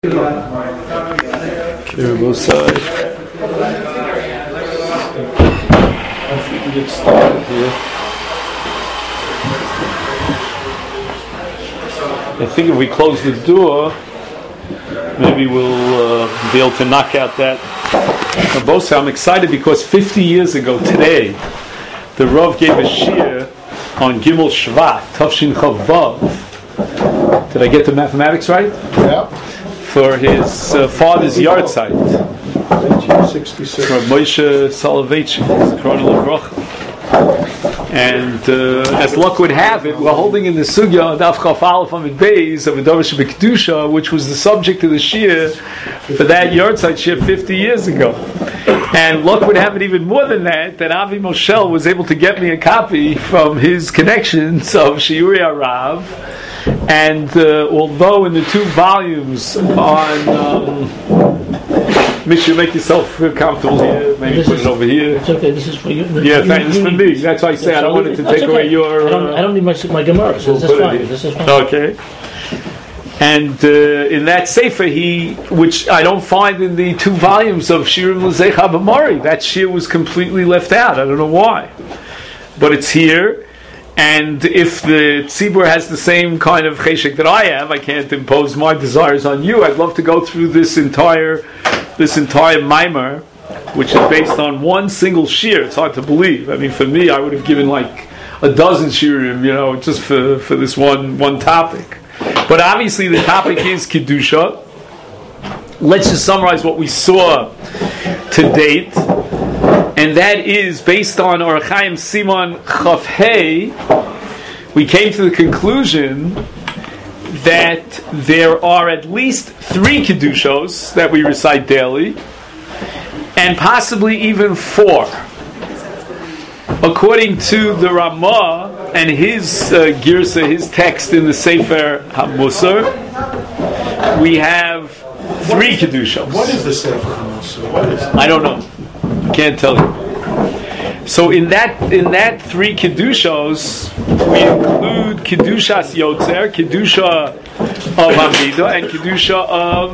Clear both sides. If we can get started here. I think if we close the door, maybe we'll be able to knock out that. Bosa, I'm excited because 50 years ago today, the Rav gave a shir on Gimel Shvat, Tafshin Chav Vav. Did I get the mathematics right? Yeah. For his father's yard site. 1966. For Moshe Soloveitchik, and as luck would have it, we're holding in the sugya Daf Chaf Aleph Amid Beis of Adorash B'Kedusha, which was the subject of the shir for that yard site shir 50 years ago. And luck would have it even more than that Avi Moshe was able to get me a copy from his connections of Shiuri Arav. And although in the two volumes on Misha, make yourself comfortable here. Maybe put it over here. It's okay. This is for you. Yeah, this is for me. That's why I say I don't want it to take away your. I don't need my Gemara. So this is fine. This is fine. Okay. And in that sefer, which I don't find in the two volumes of Shirim L'Zecha B'Mari, that shir was completely left out. I don't know why, but it's here. And if the tzibur has the same kind of cheshek that I have, I can't impose my desires on you. I'd love to go through this entire mimer, which is based on one single shir. It's hard to believe. I mean, for me, I would have given like a dozen shirim, just for this one topic. But obviously, the topic is kedusha. Let's just summarize what we saw to date. And that is based on Orach Chaim Simon Chaf Hei. We came to the conclusion that there are at least 3 kedushos that we recite daily, and possibly even 4. According to the Ramah and his girsa, his text in the Sefer HaMusar, we have 3 kedushos. What is the Sefer HaMusar? What is it? I don't know. Can't tell you. So in that 3 kedushos, we include kedushas yotzer, kedusha of Hamida, and kedusha of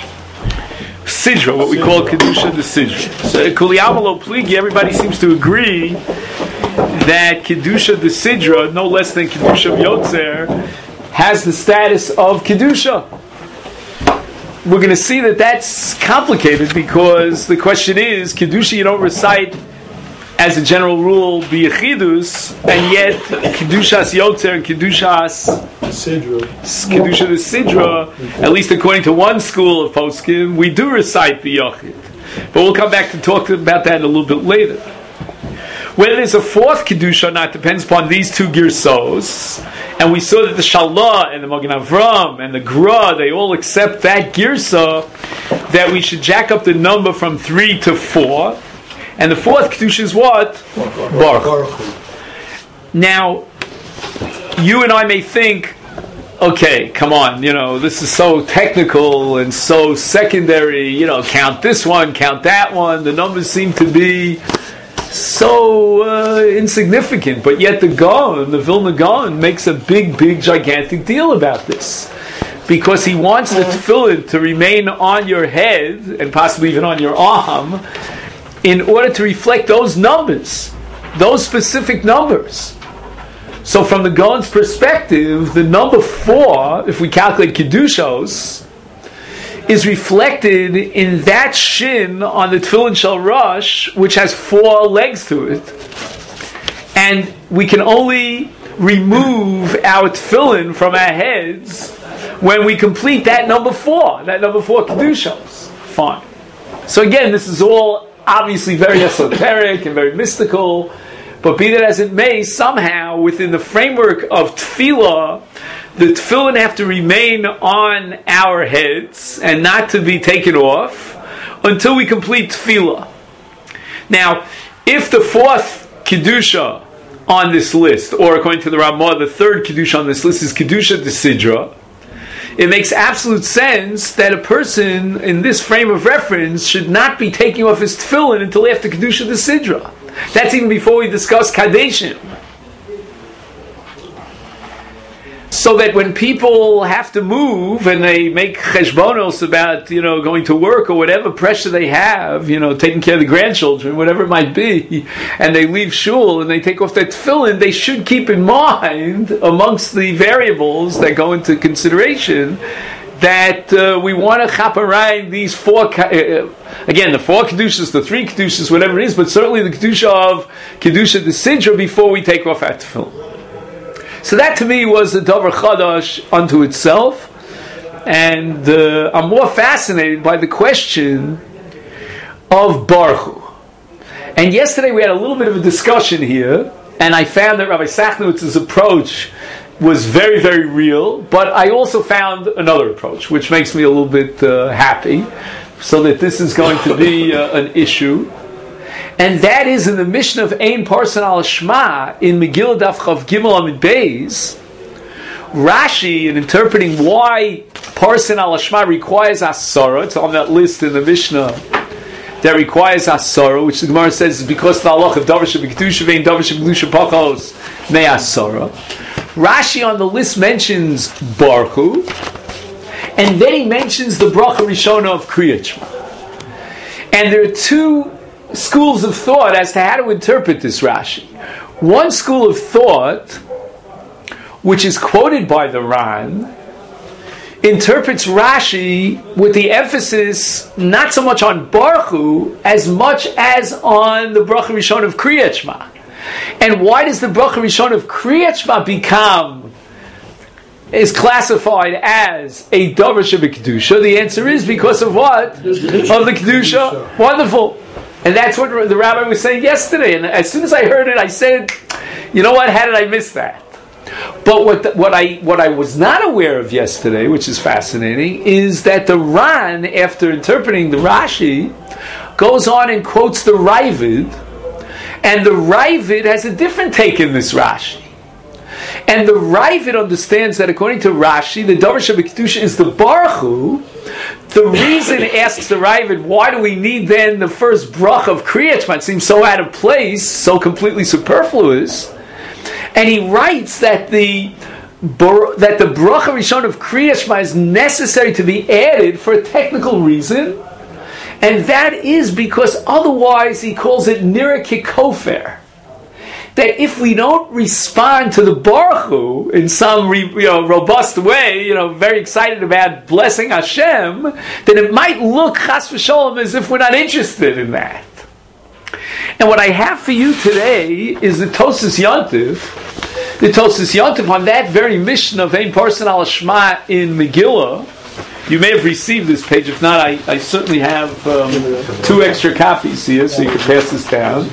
sidra, what we call kedusha de sidra. So kuliyamalo pligi, everybody seems to agree that kedusha de sidra, no less than kedusha of yotzer, has the status of kedusha. We're going to see that that's complicated because the question is, Kedusha you don't recite as a general rule b'yechidus, and yet Kedushas Yotzer and Kedushas Kedusha the Sidra, at least according to one school of poskim, we do recite b'yachid. But we'll come back to talk about that a little bit later. Whether there's a 4th Kedusha or not depends upon these 2 girsos. And we saw that the Shalah and the Magen Avram and the Gra, they all accept that girsa, that we should jack up the number from 3 to 4. And the 4th Kedusha is what? Baruch. Now, you and I may think, okay, come on, this is so technical and so secondary, count this one, count that one, the numbers seem to be so insignificant, but yet the Vilna Gaon makes a big, gigantic deal about this, because he wants the tefillin to remain on your head and possibly even on your arm in order to reflect those numbers, those specific numbers. So from the Gaon's perspective, the number 4, if we calculate kedushos, is reflected in that shin on the Tefillin Shel Rosh, which has 4 legs to it. And we can only remove our Tefillin from our heads when we complete that number 4 Kedushos. Fine. So again, this is all obviously very esoteric and very mystical, but be that as it may, somehow within the framework of Tefillah, the tefillin have to remain on our heads and not to be taken off until we complete tefillah. Now, if the 4th kedusha on this list, or according to the Ramah, the 3rd kedusha on this list is kedusha de sidra, it makes absolute sense that a person in this frame of reference should not be taking off his tefillin until after kedusha de sidra. That's even before we discuss kadeshim. so that when people have to move and they make cheshbonos about, going to work or whatever pressure they have, taking care of the grandchildren, whatever it might be, and they leave shul and they take off their tefillin, they should keep in mind, amongst the variables that go into consideration, that we want to chaparine these four, again, the four kedushas, the three kedushas, whatever it is, but certainly the kedusha of kedusha the sidra before we take off our tefillin. So that to me was a davar chadash unto itself, and I'm more fascinated by the question of Baruch Hu. And yesterday we had a little bit of a discussion here, and I found that Rabbi Sachnowitz's approach was very, very real, but I also found another approach, which makes me a little bit happy, so that this is going to be an issue. And that is in the Mishnah of Ein Parson al Shema in Megillah Daf Chav Gimel Amid Beis. Rashi, in interpreting why Parson al Shema requires Asara, it's on that list in the Mishnah that requires Asara, which the Gemara says is because the halach of Davar Shebekdusha vein Davar Shebekdusha Pachos me Asara. Rashi on the list mentions Baruch Hu, and then he mentions the bracha Rishona of Kriyat Shema. And there are two schools of thought as to how to interpret this Rashi. One school of thought, which is quoted by the Ran, interprets Rashi with the emphasis not so much on Baruch Hu as much as on the bracha Rishon of Kriyat Shema. And why does the bracha Rishon of Kriyat Shema is classified as a davar shebekdusha? The answer is because of what? Of the kedusha. Wonderful. And that's what the rabbi was saying yesterday. And as soon as I heard it, I said, you know what? How did I miss that? But what I was not aware of yesterday, which is fascinating, is that the Ran, after interpreting the Rashi, goes on and quotes the Ravid, and the Ravid has a different take in this Rashi. And the Ravid understands that according to Rashi, the davar shebekdusha is the Baruch Hu. The reason asks the Ravid, why do we need then the first bracha of Kriyat Shema? It seems so out of place, so completely superfluous. And he writes that the bracha Rishon of Kriyat Shema is necessary to be added for a technical reason, and that is because otherwise he calls it nira kikofer. That if we don't respond to the Baruch Hu in some robust way, very excited about blessing Hashem, then it might look chas v'sholom as if we're not interested in that. And what I have for you today is the Tosas Yontif. The Tosas Yontif on that very mission of Ein Parson al Shema in Megillah. You may have received this page. If not, I certainly have 2 extra copies here, so you can pass this down.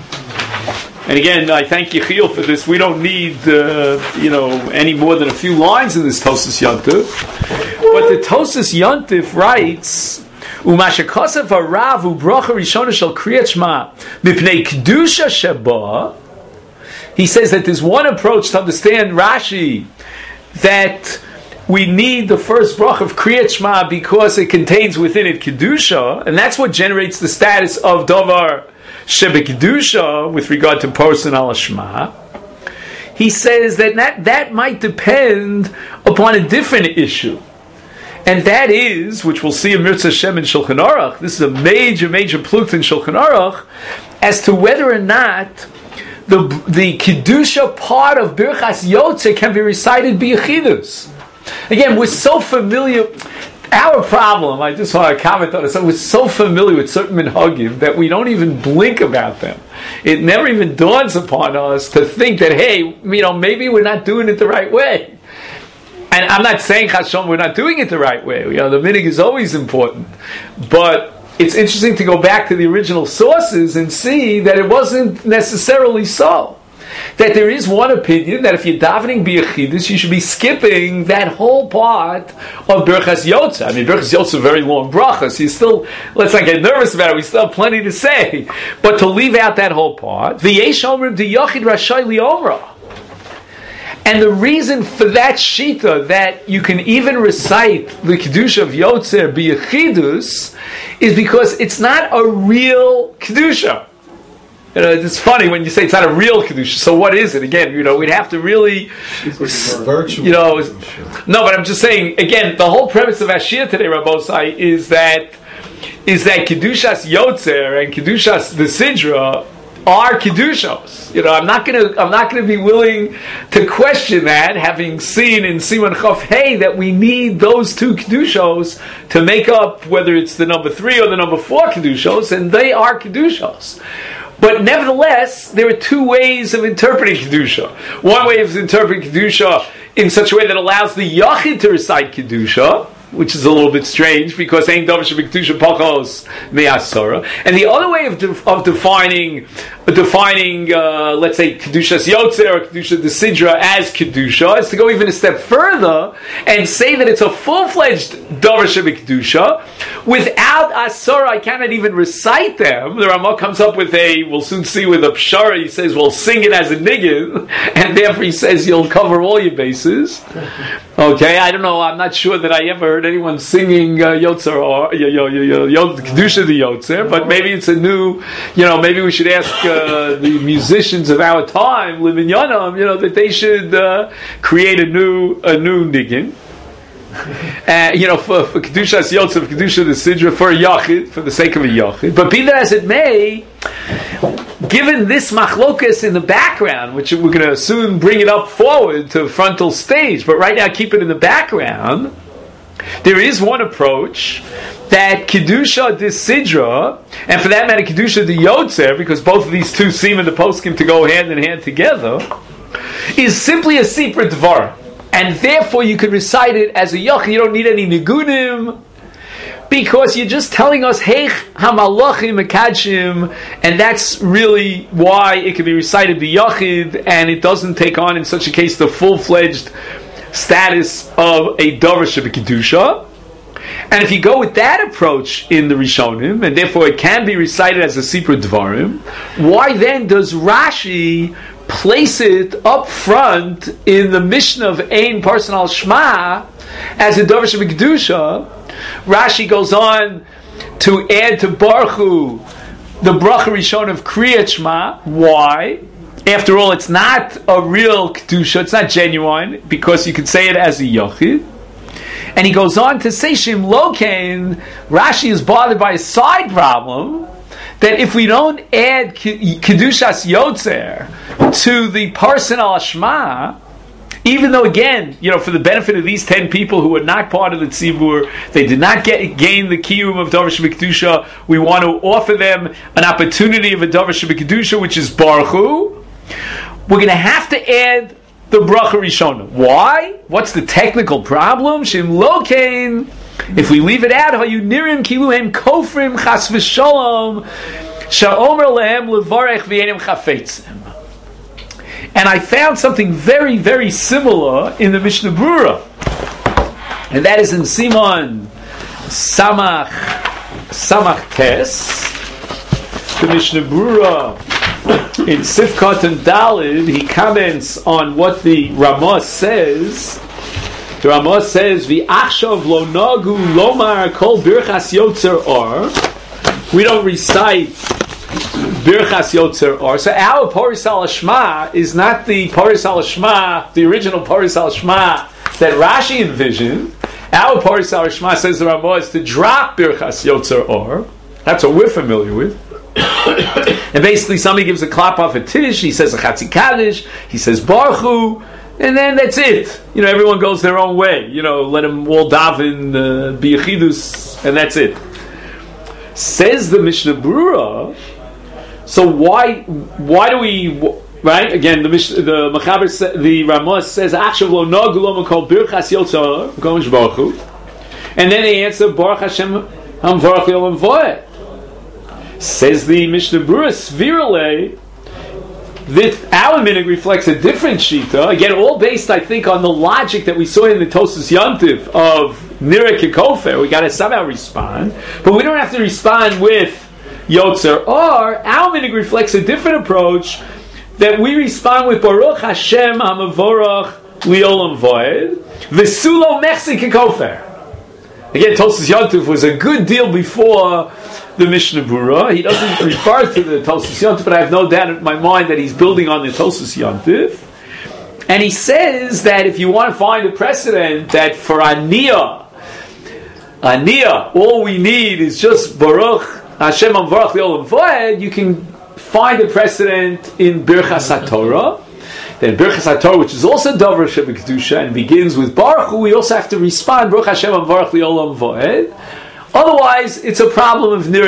And again, I thank Yechiel for this. We don't need, any more than a few lines in this Tosas Yontif. But the Tosas Yontif writes, "Umashakasav harav ubracha rishona shel Kriyat Shema mipnei kedusha sheba." He says that there's one approach to understand Rashi, that we need the first bracha of Kriyat Shema because it contains within it kedusha, and that's what generates the status of davar shebekdusha with regard to Parson al Shema. He says that might depend upon a different issue, and that is, which we'll see in Mirza Shem in Shulchan Aruch. This is a major pluk in Shulchan Aruch, as to whether or not the kedusha part of Birchas Yotze can be recited b'yechidus. Again, we're so familiar. Our problem, I just want to comment on it, we're so familiar with certain minhagim that we don't even blink about them. It never even dawns upon us to think that, hey, maybe we're not doing it the right way. And I'm not saying, Chashom, we're not doing it the right way. The minhag is always important. But it's interesting to go back to the original sources and see that it wasn't necessarily so. That there is one opinion that if you're davening b'yechidus, you should be skipping that whole part of Birchas Yotze. Birchas Yotze is a very long bracha, so you still, let's not get nervous about it, we still have plenty to say. But to leave out that whole part, v'yesh omrim d'yachid rashai li'omra. And the reason for that shita, that you can even recite the kedusha of Yotzer b'yechidus, is because it's not a real kedusha. it's funny when you say it's not a real kedusha. So what is it? Again, we'd have to really, Virtual. No, but I'm just saying again. The whole premise of Ashia today, Rabbosai, is that kedushas yotzer and kedushas the sidra are kedushos. I'm not gonna be willing to question that, having seen in Siman Chaf Hey that we need those two kedushos to make up whether it's the number 3 or the number 4 kedushos, and they are kedushos. But nevertheless, there are two ways of interpreting kedusha. One way is interpreting kedusha in such a way that allows the yachid to recite kedusha, which is a little bit strange because ain't davar shebekdusha pachos me'asara. And the other way of defining, let's say kedushas yotzer or kedusha the sidra as kedusha is to go even a step further and say that it's a full-fledged davar shebekdusha without asara. I cannot even recite them. The Ramah comes up with we'll soon see with a pshara. He says, "Well, sing it as a niggin," and therefore he says you'll cover all your bases. Okay, I don't know. I'm not sure that I ever heard anyone singing Yotzer or Kedusha the Yotzer, but maybe it's a new. Maybe we should ask the musicians of our time, Livin Yonam, that they should create a new niggin. For Kedushas Yotzer, for Kedusha the Sidra, for a Yachid, for the sake of a Yachid. But be that as it may, given this machlokas in the background, which we're going to soon bring it up forward to frontal stage, but right now keep it in the background, there is one approach that Kedusha the Sidra, and for that matter Kedusha the Yotzer, because both of these two seem in the poskim to go hand in hand together, is simply a sipra dvar. And therefore you could recite it as a yachid. You don't need any nigunim, because you're just telling us Heich hamalachim mekadshim, and that's really why it can be recited b'yachid, and it doesn't take on in such a case the full-fledged status of a davar shebekidusha. And if you go with that approach in the Rishonim, and therefore it can be recited as a sipra dvarim, why then does Rashi place it up front in the Mishnah of Ein Parson al Shema as a davar shebekidusha? Rashi goes on to add to Baruch Hu the bracha rishon of Kriyat Shema. Why? After all, it's not a real kedusha; it's not genuine, because you could say it as a yachid. And he goes on to say Shem Lokein. Rashi is bothered by a side problem, that if we don't add Kedushas Yotzer to the Parson al Shema, even though, again, for the benefit of these 10 people who were not part of the Tzibur, they did not gain the Kiyum of Davar Shebekdusha, we want to offer them an opportunity of a Davar Shebekdusha, which is Baruch Hu. We're going to have to add the Bracha Rishona. Why? What's the technical problem? Shem Lokein. If we leave it out, Hayunirim Kiluhem Kofrim Chas V'Shalom Sha'omer Lehem Levarech V'Yenim Chafetzim. And I found something very, very similar in the Mishnah Brura, and that is in Simon Samach Tes, the Mishnah Brura in Sifkat and Dalid. He comments on what the Ramah says. The Ramah says, "V'achshav lo nagu lomar kol birchas yotzer or." We don't recite birchas yotzer or. So our Paris al Shema is not the Paris al Shema, the original Paris al Shema that Rashi envisioned. Our Paris al Shema, says the Ramah, is to drop birchas yotzer or. That's what we're familiar with. And basically, somebody gives a klap off a tish. He says a chatzi kaddish. He says Baruch Hu. And then that's it. Everyone goes their own way. Let them all daven biyachidus, and that's it. Says the Mishnah Brura. So why do we, right? Again, the Mechaber, the Ramah says, "Achshav lo nagu lo makol birchas yotzer gomish Baruch Hu," and then they answer Baruch Hashem hamvarach yolam voed. Says the Mishnah Brura, Svirale. This, our minhag reflects a different shita. Again, all based, I think, on the logic that we saw in the Tosas Yontif of Nira Kikofer. We got to somehow respond, but we don't have to respond with Yotzer. Or our minhag reflects a different approach, that we respond with Baruch Hashem Hamavorach Liolam Voed V'Sulo Mechsi Kikofer. Again, Tosas Yontif was a good deal before the Mishnah Berurah. He doesn't refer to the Tosfos Yontif, but I have no doubt in my mind that he's building on the Tosfos Yontif. And he says that if you want to find a precedent that for Aniyah, all we need is just Baruch Hashem Amvarach Le'olam Va'ed, you can find a precedent in Birchas HaTorah. Then Birchas HaTorah, which is also Dover Shebekdusha and begins with Baruch Hu, we also have to respond Baruch Hashem Amvarach Le'olam Va'ed. Otherwise, it's a problem of Nira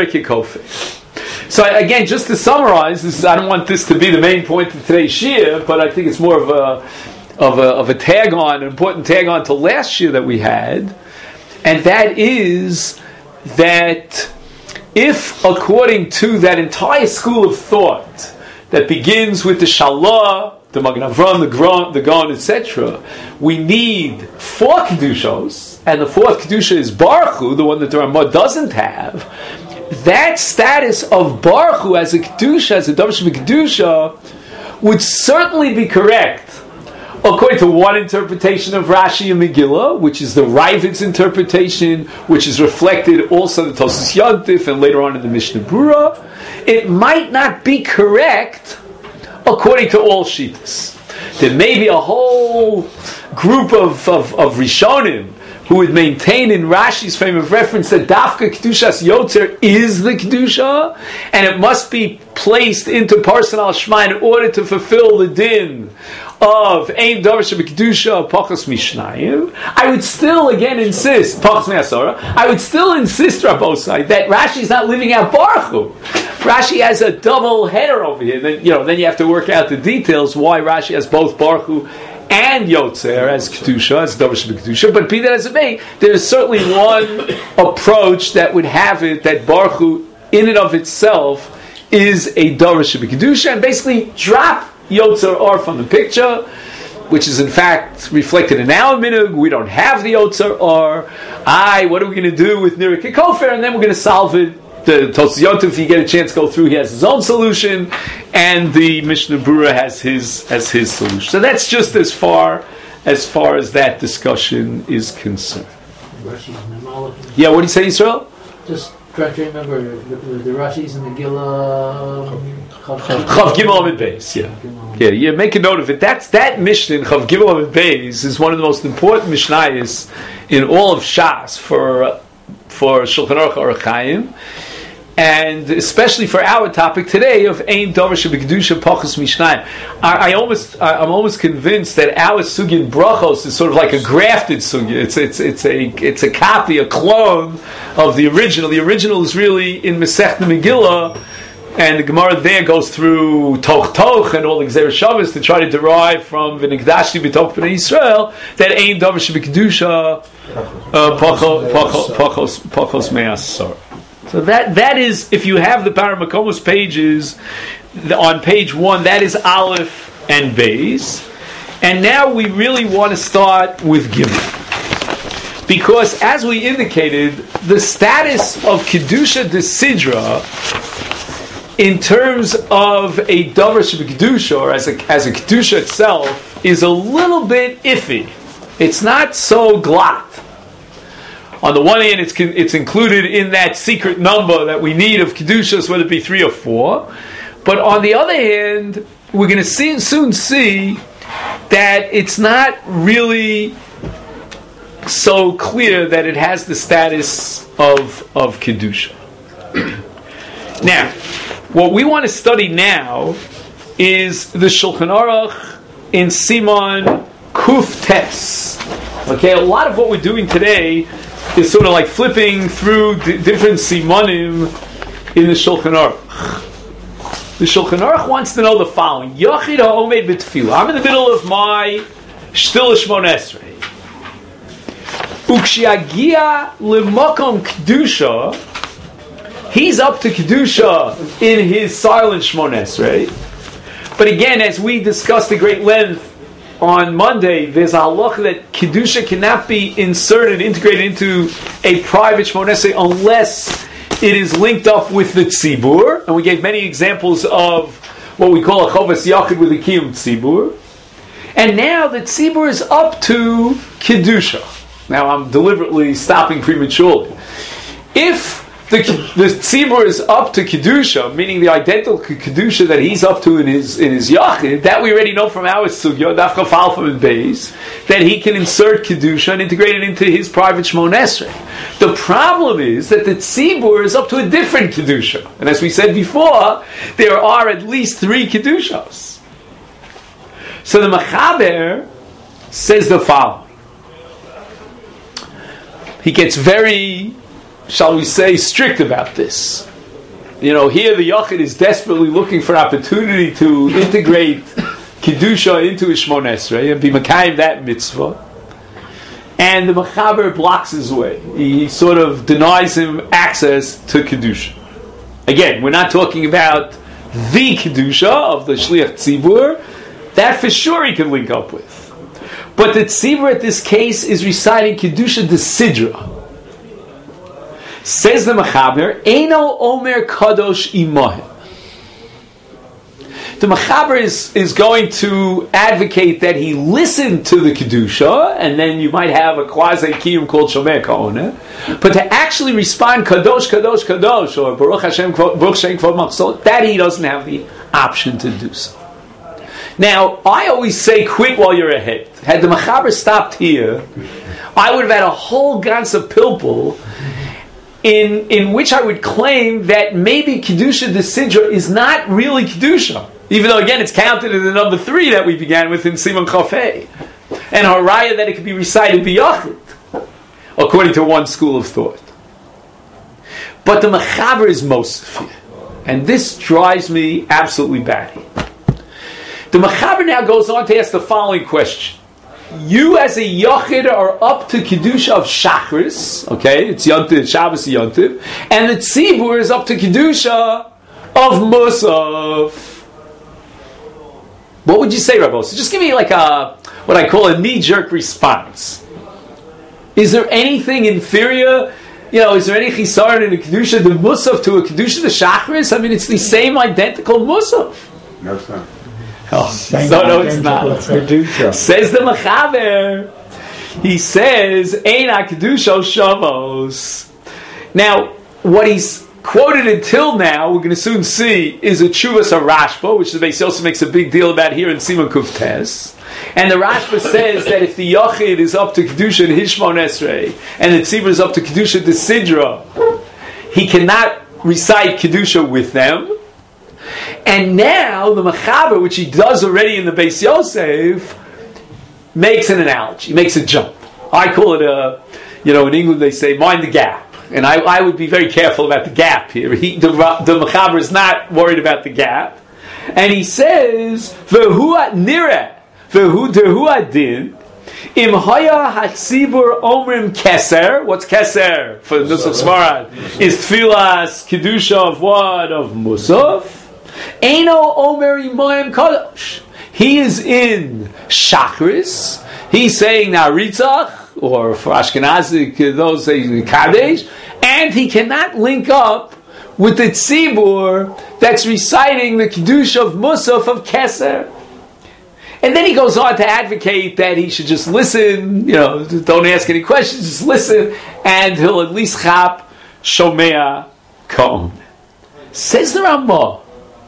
Kikofeh. So again, just to summarize, I don't want this to be the main point of today's shir, but I think it's more of a tag on, an important tag on to last year that we had, and that is that if, according to that entire school of thought that begins with the Shalah, the Magen Avraham, the Gaon, etc., we need 4 Kedushos, and the 4th Kedusha is Baruch Hu, the one that the Ramah doesn't have. That status of Baruch Hu as a Kedusha, as a Davar Shebekdusha, would certainly be correct according to one interpretation of Rashi and Megillah, which is the Ravid's interpretation, which is reflected also in the Tosfos Yontif and later on in the Mishnah Berurah. It might not be correct according to all Shittas. There may be a whole group of Rishonim who would maintain in Rashi's frame of reference that Dafka Kedushas Yotzer is the Kedusha, and it must be placed into Parsan al Shema in order to fulfill the din of Ein Davar Shebekdusha Pachos Mishnayim. I would still again insist, Pachos Me'asora, I would still insist, Rabbosai, that Rashi is not living out Baruch Hu. Rashi has a double header over here. Then you have to work out the details why Rashi has both Baruch Hu and Yotzer as Kedusha, as Davar Shebekdusha. But be that as it may, there is certainly one approach that would have it that Baruch Hu, in and of itself, is a Davar Shebekdusha, and basically drop Yotzer Or from the picture, which is in fact reflected in our minhag. We don't have the Yotzer Or. What are we going to do with Nira Kikofeh? And then we're going to solve it. The Tosfos Yontif, if you get a chance to go through, he has his own solution, and the Mishnah Berurah has his solution. So that's just as far as that discussion is concerned. Yeah, what do you say, Yisrael? Just trying to remember the Rashi's and the Gillah. Chav Gimel Amid Beis, yeah. Make a note of it. That Mishnah in Chav Gimel Amid Beis is one of the most important Mishnayos in all of Shas for Shulchan Aruch Orach Chaim, and especially for our topic today of Ein Davar Shebekdusha Pachos Mishnayim. I'm almost convinced that our sugya brachos is sort of like a grafted sugya. It's a copy, a clone of the original. The original is really in Masechta Megillah, and the Gemara there goes through Toch and all the Gzeir Shabbos to try to derive from V'nigdashti b'Toch B'nai Yisrael that Ein Davar Shebekdusha Pachos Me'asor. So that is, if you have the Paramakomos pages, on page 1, that is Aleph and Beis. And now we really want to start with Gimel. Because as we indicated, the status of Kedusha de Sidra, in terms of a Davar Shebekdusha, or as a Kedusha itself, is a little bit iffy. It's not so glatt. On the one hand, it's included in that secret number that we need of Kedushas, whether it be 3 or 4. But on the other hand, we're going to soon see that it's not really so clear that it has the status of Kedusha. Now, what we want to study now is the Shulchan Aruch in Siman Kuf Tes. Okay, a lot of what we're doing today is sort of like flipping through different simanim in the Shulchan Aruch. The Shulchan Aruch wants to know the following: Yachid ha'omed b'tefillah. I'm in the middle of my Shtil Shmon Esrei. Ukshiagia l'makom kedusha. He's up to kedusha in his silent Shmon Esrei. But again, as we discussed at great length on Monday, there's a halacha that Kedusha cannot be integrated into a private Shmon Esrei unless it is linked up with the Tzibur. And we gave many examples of what we call a Chovas Yachid with the Kiyum Tzibur. And now the Tzibur is up to Kedusha. Now I'm deliberately stopping prematurely. If the tzibur is up to kedusha, meaning the identical kedusha that he's up to in his yachid, that we already know from our sugya, dafka falfa and beis, that he can insert kedusha and integrate it into his private shmon esrei. The problem is that the tzibur is up to a different kedusha, and as we said before, there are at least 3 kedushas. So the Mechaber says the following. He gets very, shall we say, strict about this. Here the Yachid is desperately looking for opportunity to integrate Kedusha into his Shmon Esrei and be Mekayim that mitzvah. And the Mechaber blocks his way. He sort of denies him access to Kedusha. Again, we're not talking about the Kedusha of the Shliach Tzibur. That for sure he can link up with. But the tzibur at this case is reciting Kedusha de Sidra. Says the Mechaber, Eino Omer Kadosh Imohem. The Mechaber is going to advocate that he listened to the Kedusha, and then you might have a quasi-kiyum called Shomer Ka'oneh, but to actually respond Kadosh, Kadosh, Kadosh, or Baruch Hashem, Baruch Shem Kvod Machzor, that he doesn't have the option to do so. Now, I always say, quit while you're ahead. Had the Mechaber stopped here, I would have had a whole ganze pilpul in which I would claim that maybe Kedusha de Sidra is not really Kedusha. Even though, again, it's counted in the number 3 that we began with in Simon Chafei. And Haraya that it could be recited biyachid, according to one school of thought. But the Mechaber is Mosif. And this drives me absolutely batty. The Mechaber now goes on to ask the following question. You as a Yachid are up to Kedusha of Shachris, okay, it's Yontiv, Shabbos Yontiv, and the Tzibur is up to Kedusha of Musaf. What would you say, Rabbi? So just give me like what I call a knee-jerk response. Is there anything inferior? Is there any chisaron in a Kedusha de Musaf to a Kedusha de Shachris? I mean, it's the same identical Musaf. No, sir. No, it's not. Says the Mechaber. He says, Ein HaKedusha Shavos. Now, what he's quoted until now, we're going to soon see, is a Tshuvas HaRashba, which the Beis Yosef makes a big deal about here in Simon Kuf Tes. And the Rashba says that if the Yachid is up to Kedusha in his Shmon Esrei, and the Tzibur is up to Kedusha de Sidra, he cannot recite Kedusha with them. And now the Mechaber, which he does already in the Beis Yosef, makes an analogy, makes a jump. I call it in England they say, mind the gap. And I would be very careful about the gap here. The Mechaber is not worried about the gap. And he says, V'hu nireh, v'hu derhu adin, im haya hatzibur omrim keser. What's keser for the Nusach Sfarad? Is tfilas kedusha of what? Of Musaf. Eino omer imoyim kadosh. He is in Shachris. He's saying now Ritzach, or for Ashkenazic, those say Kadesh, and he cannot link up with the Tzibur that's reciting the Kedusha of Musaf of Keser. And then he goes on to advocate that he should just listen, don't ask any questions, just listen, and he'll at least chap Shomea Ka'on. Says the Ramah.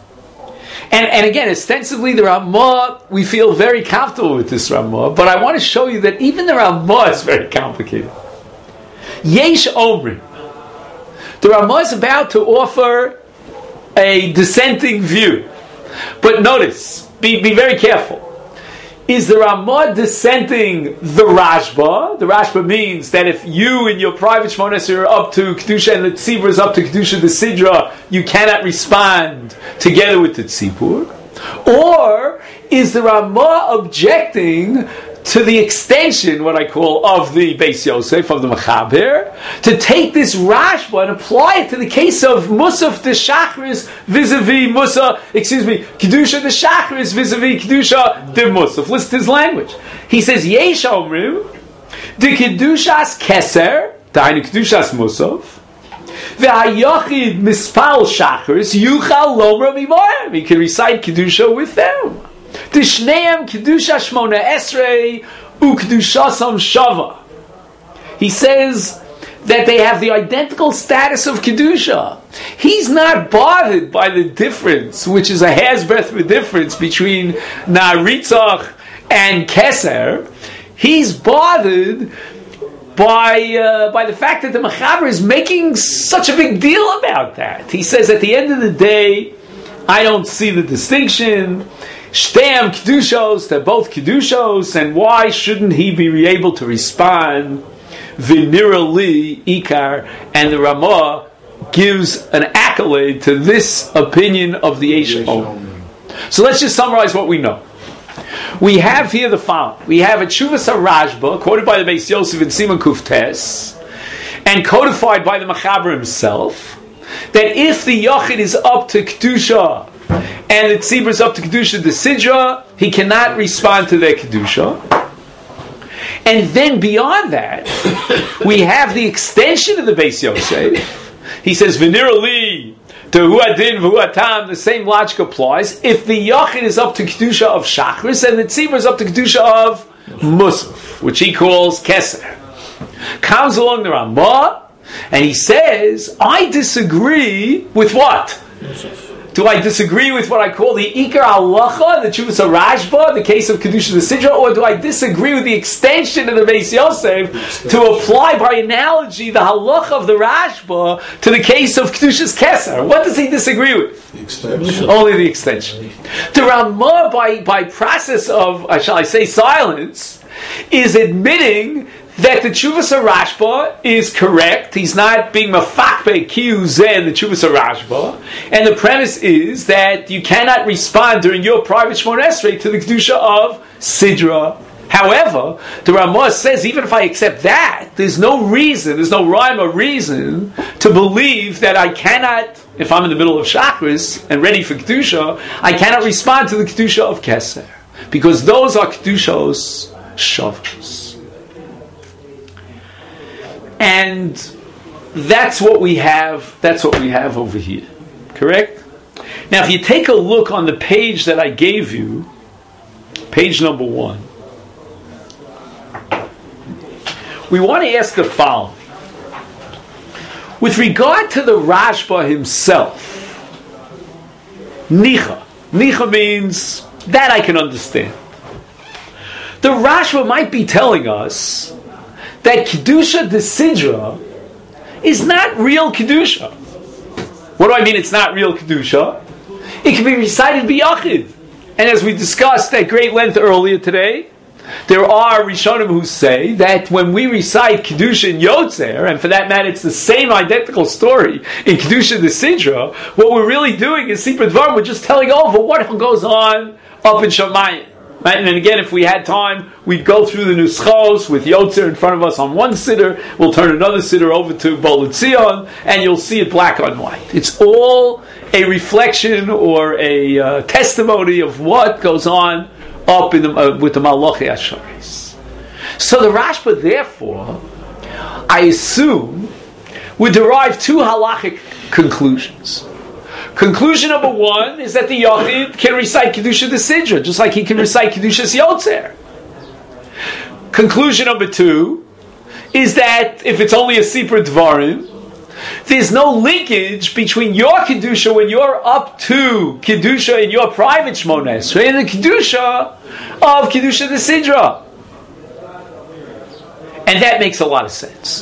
And again, ostensibly the Ramah, we feel very comfortable with this Ramah, but I want to show you that even the Ramah is very complicated. Yesh Omrim. The Ramah is about to offer a dissenting view. But notice, be very careful. Is the Ramah dissenting the Rashba? The Rashba means that if you in your private Shmon Esrei are up to Kedusha and the Tzibur is up to Kedusha the Sidra, you cannot respond together with the Tzibur. Or is the Ramah objecting to the extension, what I call, of the Beis Yosef, of the Mechaber, to take this Rashba and apply it to the case of Musaf de Shachris vis-a-vis Kedusha de Shachris vis-a-vis Kedusha de Musaf. Listen to his language. He says, Yesh Omrim, de Kedushas Keser, Dainu Kedushas Musaf, ve'hayachid mispal Shachris, yuchal lomra mimoyim. He can recite Kedusha with them. Tishneim Kedusha Shmona Esrei U Kedushasam Shava. He says that they have the identical status of Kedusha. He's not bothered by the difference, which is a hair's breadth of a difference between Na'aritzach and Keser. He's bothered by the fact that the Mechaber is making such a big deal about that. He says at the end of the day, I don't see the distinction. Shteim Kedushos, they're both Kedushos, and why shouldn't he be able to respond? V'nira li ikar, and the Ramah gives an accolade to this opinion of the Eish Omer. So let's just summarize what we know. We have here the following. We have a Tshuvas HaRashba, quoted by the Beis Yosef in Siman Kuf Tes, and codified by the Mechaber himself, that if the Yachid is up to Kedusha, and the Tzibur is up to Kedusha the Sidra, he cannot respond to their Kedusha. And then beyond that, we have the extension of the Beis Yosef. He says, V'nira li, Tehu adin v'hu atam, the same logic applies. If the Yachid is up to Kedusha of Shachris, and the Tzibur is up to Kedusha of Musaf, which he calls Keser. Comes along the Ramah, and he says, I disagree with what? Do I disagree with what I call the Ikar Halacha, the Tshuvas HaRashba, the case of Kedusha the Sidra, or do I disagree with the extension of the Beis Yosef to apply by analogy the Halacha of the Rashba to the case of Kedusha's Keser? What does he disagree with? The extension. Only the extension. The Ramah, by process of, shall I say, silence, is admitting that the Tshuvas HaRashba is correct. He's not being mafakbe kiyu zeh, the Tshuvas HaRashba. And the premise is that you cannot respond during your private Shmon Esrei to the Kedusha of Sidra. However, the Ramah says, even if I accept that, there's no rhyme or reason to believe that I cannot, if I'm in the middle of Shachris and ready for Kedusha, I cannot respond to the Kedusha of Keser. Because those are Kedushos Shavos. And that's what we have over here. Correct? Now if you take a look on the page that I gave you, page number 1, we want to ask the following. With regard to the Rashba himself, Nicha. Nicha means that I can understand. The Rashba might be telling us that Kedusha de Sidra is not real Kedusha. What do I mean it's not real Kedusha? It can be recited b'yachid. And as we discussed at great length earlier today, there are Rishonim who say that when we recite Kedusha in Yotzer, and for that matter it's the same identical story in Kedusha de Sidra, what we're really doing is Sipur Dvarim, we're just telling over what goes on up in Shamayim. Right? And again, if we had time, we'd go through the Nuschos with Yotzer in front of us on one siddur. We'll turn another siddur over to Bolet Zion, and you'll see it black on white. It's all a reflection or a testimony of what goes on up in with the Malachi Asharis. So the Rashba, therefore, I assume, would derive two halachic conclusions. Conclusion number 1 is that the Yachid can recite Kedusha de Sidra, just like he can recite Kedushas Yotzer. Conclusion number 2 is that if it's only a Sipur Dvarim, there's no linkage between your Kedusha when you're up to Kedusha in your private Shmon Esrei and the Kedusha of Kedusha de Sidra. And that makes a lot of sense.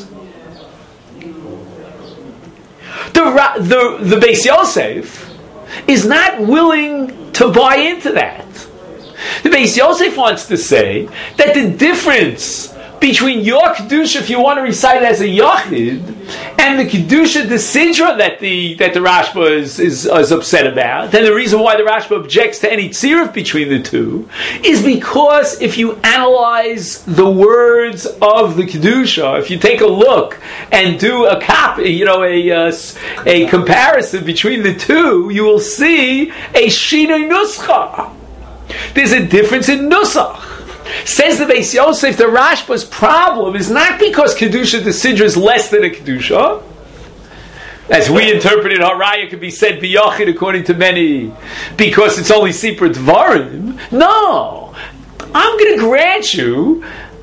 The Beis Yosef is not willing to buy into that. The Beis Yosef wants to say that the difference between your Kedusha, if you want to recite it as a Yachid, and the Kedusha de Sidra that the Rashba is upset about, and the reason why the Rashba objects to any tziruf between the two, is because if you analyze the words of the Kedusha, if you take a look and do a copy, a comparison between the two, you will see a Shinoi Nuscha. There's a difference in Nusach. Says the Beis Yosef, the Rashba's problem is not because Kedusha de Sidra is less than a Kedusha. As we interpret it, Haraya could be said b'yachid according to many, because it's only Sipur Dvarim. No! I'm going to grant you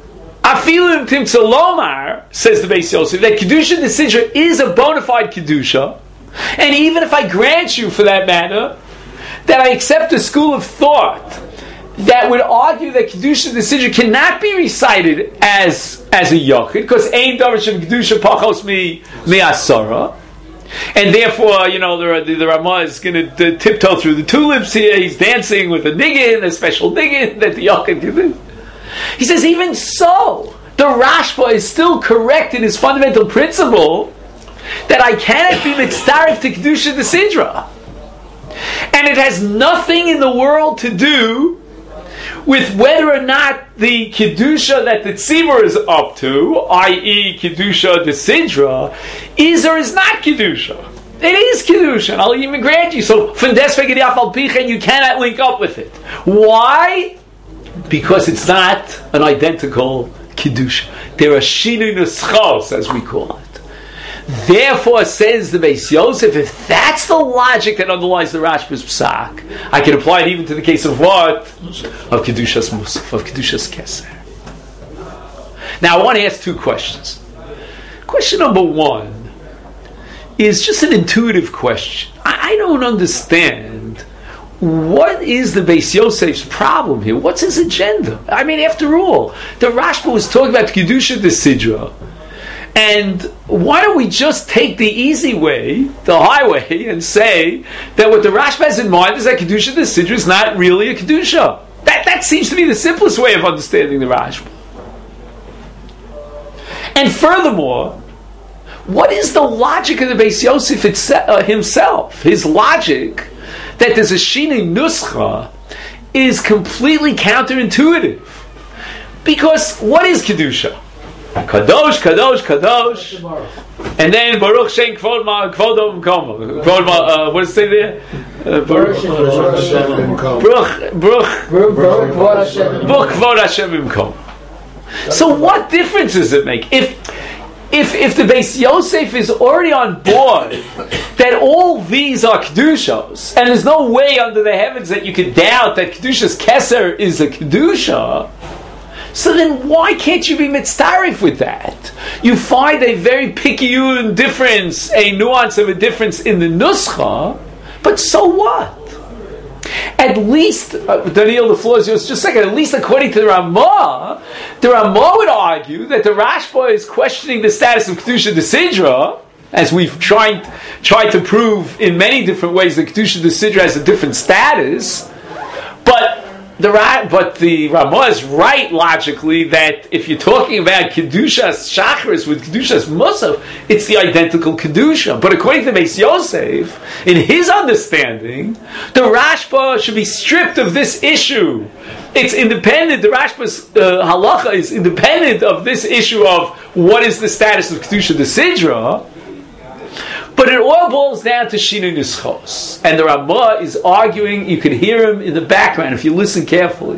Afilim Timtzalomar, says the Beis Yosef, that Kedusha de Sidra is a bona fide Kedusha, and even if I grant you, for that matter, that I accept a school of thought that would argue that Kedusha de Sidra cannot be recited as a Yochid, because Ein Davar Shem Kedusha Pachos Mi Asara, and therefore, the Ramah is going to tiptoe through the tulips here. He's dancing with a niggin, a special niggin that the Yochid can do. He says, even so, the Rashba is still correct in his fundamental principle that I cannot be mitzdarif to Kedusha de Sidra. And it has nothing in the world to do with whether or not the Kedusha that the Tzibur is up to, i.e. Kedusha de Sidra, is or is not Kedusha. It is Kedusha, and I'll even grant you. So, from Desveged Yafal Pichen, you cannot link up with it. Why? Because it's not an identical Kedusha. There are Shinu Nuschos, as we call it. Therefore, says the Beis Yosef, if that's the logic that underlies the Rashba's Psak, I can apply it even to the case of what? Of Kedushas Musaf, of Kedushas Keser. Now, I want to ask two questions. Question number one is just an intuitive question. I don't understand what is the Beis Yosef's problem here. What's his agenda? I mean, after all, the Rashba was talking about Kedusha de Sidra. And why don't we just take the easy way, the highway, and say that what the Rashba has in mind is that Kedusha de Sidra is not really a Kedusha. That seems to be the simplest way of understanding the Rashba. And furthermore, what is the logic of the Beis Yosef himself? His logic that there's a Shinei Nuscha is completely counterintuitive. Because what is Kedusha? Kadosh, Kadosh, Kadosh, and then Baruch Shem Kvodom Komo. What does it say there? Baruch Kvod Hashem Imkom. So what difference does it make? If the Beis Yosef is already on board that all these are Kedushos, and there's no way under the heavens that you could doubt that Kedusha's Keser is a Kedusha, so then why can't you be mitzdarif with that? You find a very pikiyun difference, a nuance of a difference in the nuscha, but so what? At least, Daniel, the floor is yours. Just a second. At least according to the Ramah would argue that the Rashba is questioning the status of Kedusha de Sidra, as we've tried to prove in many different ways that Kedusha de Sidra has a different status, but the Ramah is right logically that if you're talking about Kedushas Shachris with Kedushas Musaf, it's the identical Kedusha. But according to Beis Yosef, in his understanding, the Rashba should be stripped of this issue. It's independent. The Rashba's halacha is independent of this issue of what is the status of Kedusha de Sidra. But it all boils down to Shinu Nischos. And the Ramah is arguing, you can hear him in the background if you listen carefully.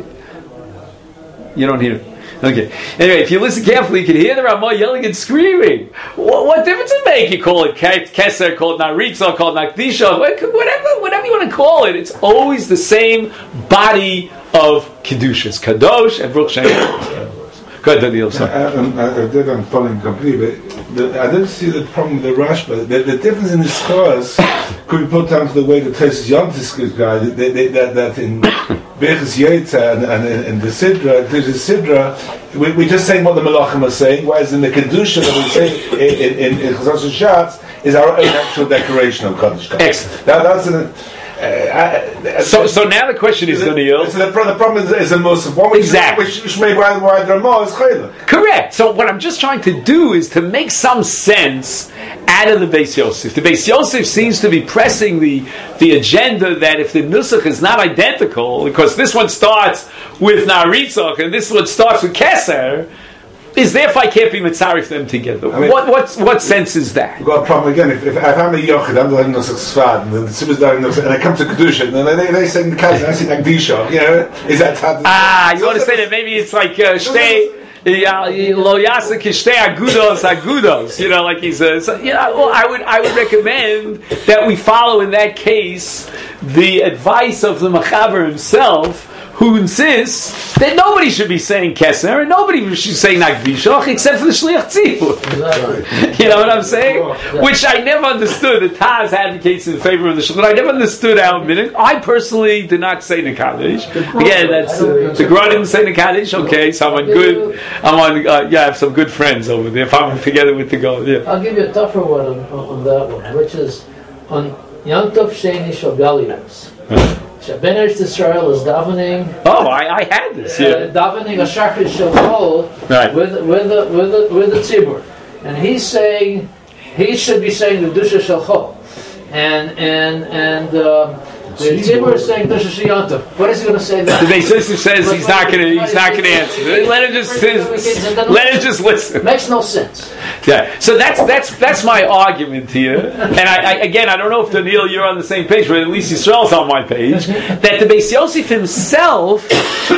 You don't hear him. Okay. Anyway, if you listen carefully, you can hear the Ramah yelling and screaming. What difference does it make? You call it Keser, call it Naritza, call it Nakdisha, whatever you want to call it. It's always the same body of Kedushas. Kadosh and Baruch Shem. Good, Daniel. I didn't follow him completely, but I didn't see the problem with the Rashba. The difference in the scores could be put down to the way the Tesis Yontis is guided. That in Bechus Yetza and in the Sidra, we're just saying what the Malachim are saying, whereas in the Kedusha that we say in Chazos Shatz is our own actual declaration of Kodesh. Excellent. That's an. So now the question is, Daniel. So the problem is the most one exactly, which may why the Ramah is chayla. Correct. So what I'm just trying to do is to make some sense out of the Beis Yosef. The Beis Yosef seems to be pressing the agenda that if the nusach is not identical, because this one starts with Naritzach and this one starts with Keser, is therefore I can't be mitzarif them together. I mean, what sense is that? We've got a problem again. If I'm a yochid, I'm learning nusach sfad, and the tzibur is learning nusach, and I come to kedusha, and they say the kaz, I see Nagdisha. You know, is that you want to say that maybe it's like shtei lo yasek shtei agudos. You know, like he says. Well, I would recommend that we follow in that case the advice of the Machaber himself, who insists that nobody should be saying Keser and nobody should say Nagdishach except for the Shliach Tzibur. You know what I'm saying? Which I never understood. The Taz advocates in favor of the Shliach. I never understood our minute. I personally did not say Nekadesh. Again, that's the Gra didn't say Nekadesh. Okay, so I'm on good. I have some good friends over there. If I'm together with the Gra, yeah. I'll give you a tougher one on that one, which is on Yom Tov Sheni Shogalios. Ben Eretz Israel is davening. Oh, I had this. Yeah, davening a Shachris Shalom with the tzibur, and he's saying he should be saying the Dusha Shalchol, and the tzibur is saying Dusha Shiyantov. What is he going to say? The Beis Yosef says he's not going to answer. Let him just listen. Makes no sense. Yeah, so that's my argument here, and I don't know if Daniel you're on the same page, but at least Yisrael's on my page. That the Beis Yosef himself,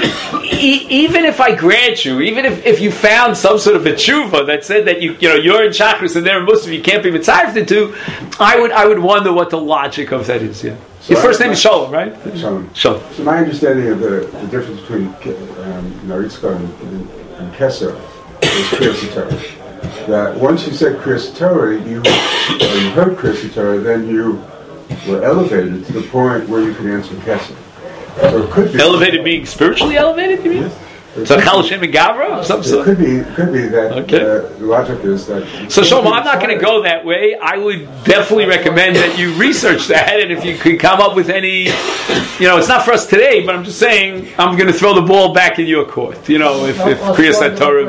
even if I grant you, even if you found some sort of a tshuva that said that you're in Shachris and they're in Musaf, you can't be mitzvah to, I would wonder what the logic of that is. Yeah, so your first name is Shalom, right? Shalom. Shalom. So my understanding of the difference between Yitzchak and Keser is Kriyas Torah. That once you said Kriyas Torah, you heard Kriyas Torah, then you were elevated to the point where you could answer Keser. So it could be elevated, being spiritually elevated. You mean? Yes. So Chal Hashem and Gavra, some sort. It could be that. Okay. The logic is that. So Shlomo, I'm not going to go that way. I would definitely recommend that you research that, and if you could come up with any, it's not for us today, but I'm just saying I'm going to throw the ball back in your court. If Kriyas Torah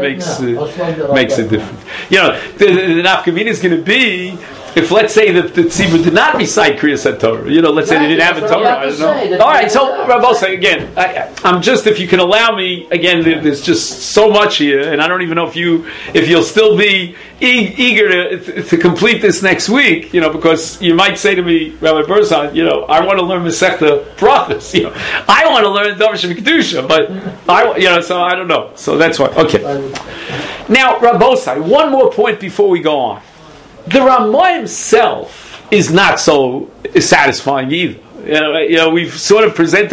makes a difference. The nafkamina is going to be. If let's say that the tzibur did not recite Kriyas Torah, let's say they didn't have a Torah, I don't know. All right, so Rabbi, again, I'm just, if you can allow me, again, there's just so much here, and I don't even know if you'll still be eager to complete this next week, because you might say to me, Rabbi Berzon, I want to learn Masechta Brachos, I want to learn Davar Kedusha, but so I don't know. So that's why. Okay. Now, Rabbi, one more point before we go on. The Ramah himself is not so satisfying either. We've sort of presented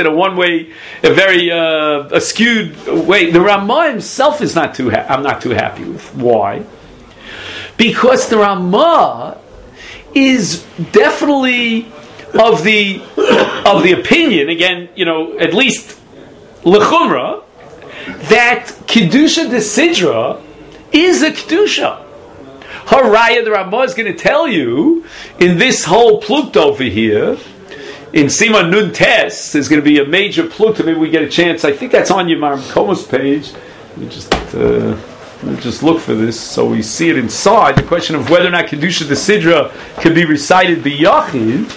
a very skewed way. The Ramah himself is not too. I'm not too happy with. Why? Because the Ramah is definitely of the opinion. Again, at least lechumra, that kedusha de sidra is a kedusha. Haraya, the Ramah is going to tell you in this whole plukt over here, in Siman Nun Tes, there's going to be a major plukt. Maybe we get a chance. I think that's on Yemar Koma's page. Let me just look for this so we see it inside. The question of whether or not Kedusha de Sidra can be recited b'yachid.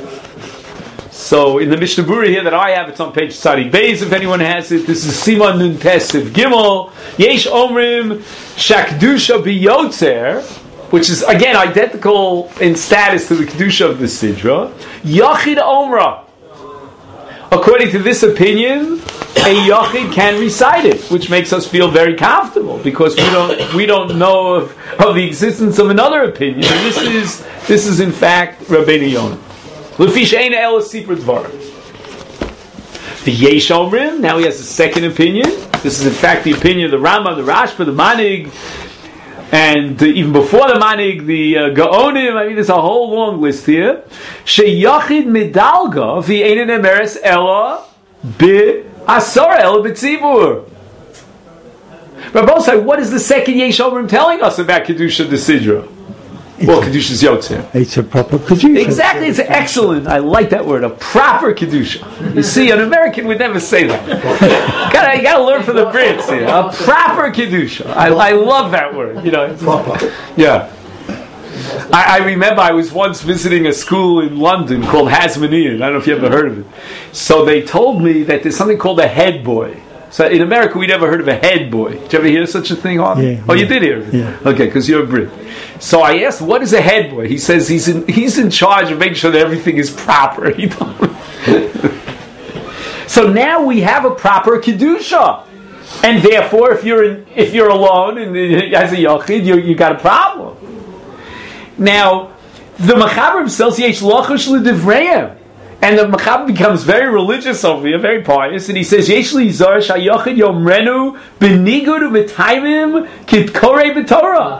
So in the Mishnah Berurah here that I have, it's on page Tzadi Beis. If anyone has it, this is Siman Nun Tes of Gimel. Yesh Omrim Shakdusha b'yotzer, which is again identical in status to the Kedusha of the Sidra. Yachid Omra. According to this opinion, a Yachid can recite it, which makes us feel very comfortable because we don't know of the existence of another opinion. And this is in fact Rabbeinu Yonah. L'fish ein el sipur dvar. The Yesh Omrim, now he has a second opinion. This is in fact the opinion of the Rambam, the Rashba, the Manig, and even before the Manig, the Gaonim. I mean, there's a whole long list here. Sheyachid medalga v'einin emeres ela bi'asara ela b'tzibur. Rabbi say, what is the second Yesh Omrim telling us about Kedusha de Sidra? Well, Kedusha's Yotzer. It's a proper Kedusha. Exactly, it's excellent. I like that word, a proper Kedusha. You see, an American would never say that. You gotta learn from the Brits here. A proper Kedusha. I love that word. Proper. Yeah. I remember I was once visiting a school in London called Hasmonean. I don't know if you ever heard of it. So they told me that there's something called a head boy. So in America, we never heard of a head boy. Did you ever hear such a thing, Harvey? Yeah. Oh, you did hear of it? Yeah. Okay, because you're a Brit. So I asked, what is a head boy? He says he's in charge of making sure that everything is proper. So now we have a proper Kedusha. And therefore, if you're alone and as a Yachid, you got a problem. Now, the Mechaber himself says, Yesh lachush l'divrayim. And the Mechaber becomes very religious over here, very pious, and he says, Yesh li zar shayochid yomrenu b'nigud u'mitayvim kit korei b'torah.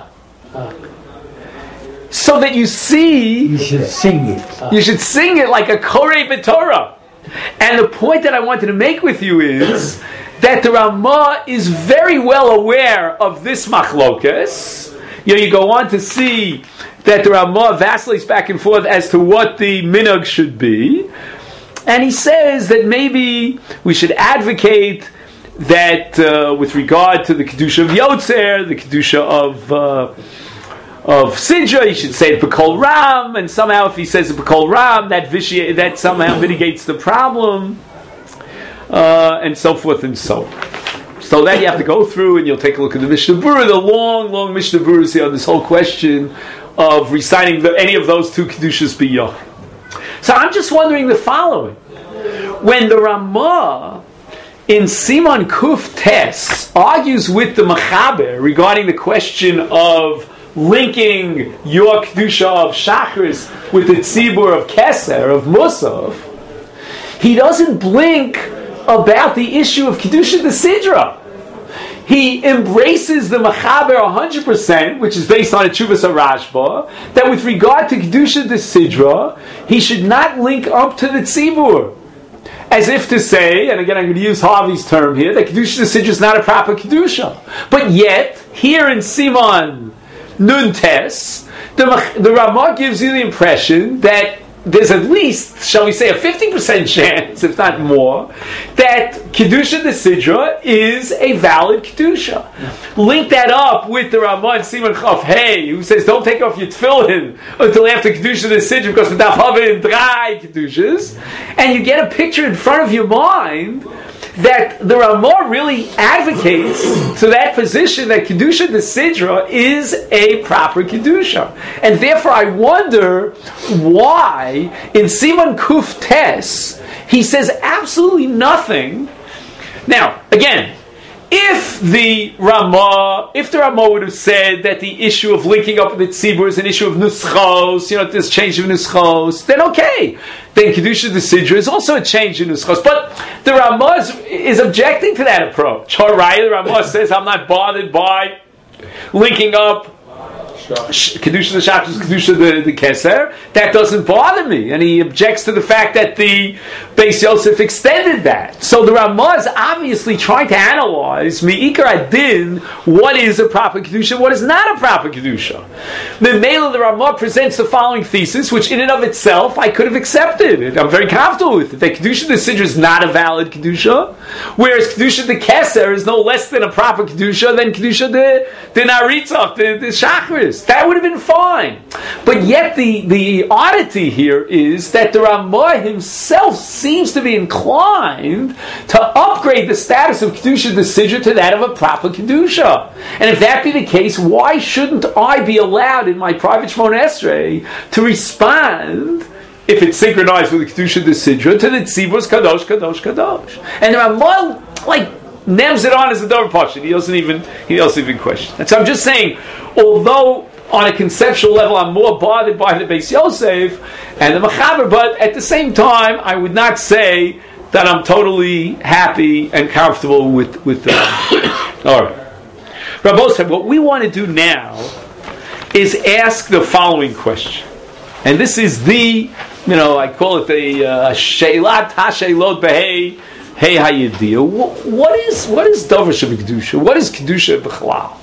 So that you see... You should sing it. You should sing it like a korei b'torah. And the point that I wanted to make with you is that the Ramah is very well aware of this machlokas. You go on to see that the Ramah vacillates back and forth as to what the minhag should be. And he says that maybe we should advocate that with regard to the Kedusha of Yotzer, the Kedusha of Sidra, he should say it B'kol Ram, and somehow if he says it B'kol Ram, that somehow mitigates the problem, and so forth and so on. So that you have to go through, and you'll take a look at the Mishnah Berurah, the long Mishnah Berurah here on this whole question of reciting any of those two Kedushas B'Yoch. So I'm just wondering the following. When the Ramah in Siman Kuf Tes argues with the Mechaber regarding the question of linking your Kedusha of Shachris with the Tzibur of Keser, of Musaf, he doesn't blink about the issue of Kedusha the Sidra. He embraces the Mechaber 100%, which is based on a Tshuvas HaRashba, that with regard to Kedusha the Sidra, he should not link up to the Tzibur. As if to say, and again I'm going to use Harvey's term here, that Kedusha the Sidra is not a proper Kedusha. But yet, here in Siman Nun Tes, the Ramah gives you the impression that there's at least, shall we say, a 50% chance, if not more, that Kedusha the Sidra is a valid Kedusha. Link that up with the Ramah in Siman Chav Hey, who says don't take off your tefillin until after Kedusha the Sidra, because the Daf Havah in dry Kedushas, and you get a picture in front of your mind that the Ramah really advocates to that position that Kedusha the Sidra is a proper Kedusha. And therefore I wonder why in Siman Kuf Tes he says absolutely nothing. Now, again, if the Ramah would have said that the issue of linking up with the Tzibur is an issue of Nuschos, this change of Nuschos, then okay. Then Kedusha the Sidra is also a change in Nuschos. But the Ramah is objecting to that approach. Alright, the Ramah says, I'm not bothered by linking up Kedusha the Shachris, Kedusha the Keser. That doesn't bother me. And he objects to the fact that the Beis Yosef extended that. So the Ramah is obviously trying to analyze Me'ikar Adin, what is a proper Kedusha, what is not a proper Kedusha. The Mela, the Ramah presents the following thesis, which in and of itself I could have accepted. I'm very comfortable with it. That Kedusha the Sidra is not a valid Kedusha, whereas Kedusha the Keser is no less than a proper Kedusha than Kedusha the Naritzach, the Shachris. That would have been fine. But yet the oddity here is that the Ramah himself seems to be inclined to upgrade the status of Kedusha the Sidra to that of a proper Kedusha. And if that be the case, why shouldn't I be allowed in my private Shmona Esrei to respond, if it's synchronized with the Kedusha the Sidra, to the Tzibur's Kadosh, Kadosh, Kadosh? And the Ramah, names it on as a Dover Pasha. He doesn't even question. And so I'm just saying, although on a conceptual level I'm more bothered by the Beis Yosef and the Mechaber, but at the same time I would not say that I'm totally happy and comfortable with the Alright. Rabbi said, what we want to do now is ask the following question. And this is I call it the Sheilat HaSheilot Behei Hey Hayidiyah. What is Dover Kedusha? What is Kedusha B'chalal?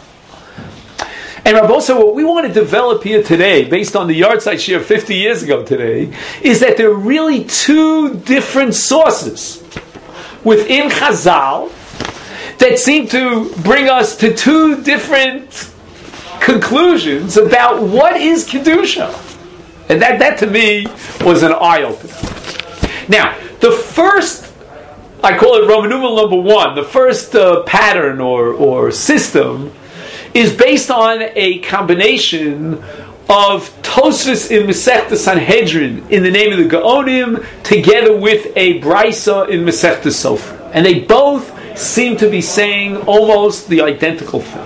And Rabbi Osa, what we want to develop here today, based on the Yahrzeit Shir 50 years ago today, is that there are really two different sources within Chazal that seem to bring us to two different conclusions about what is Kedusha. And that to me was an eye-opener. Now, the first, I call it Roman numeral number 1, the first pattern or system is based on a combination of Tosfos in Masechta Sanhedrin in the name of the Gaonim together with a Brisa in Masechta Sofer. And they both seem to be saying almost the identical thing.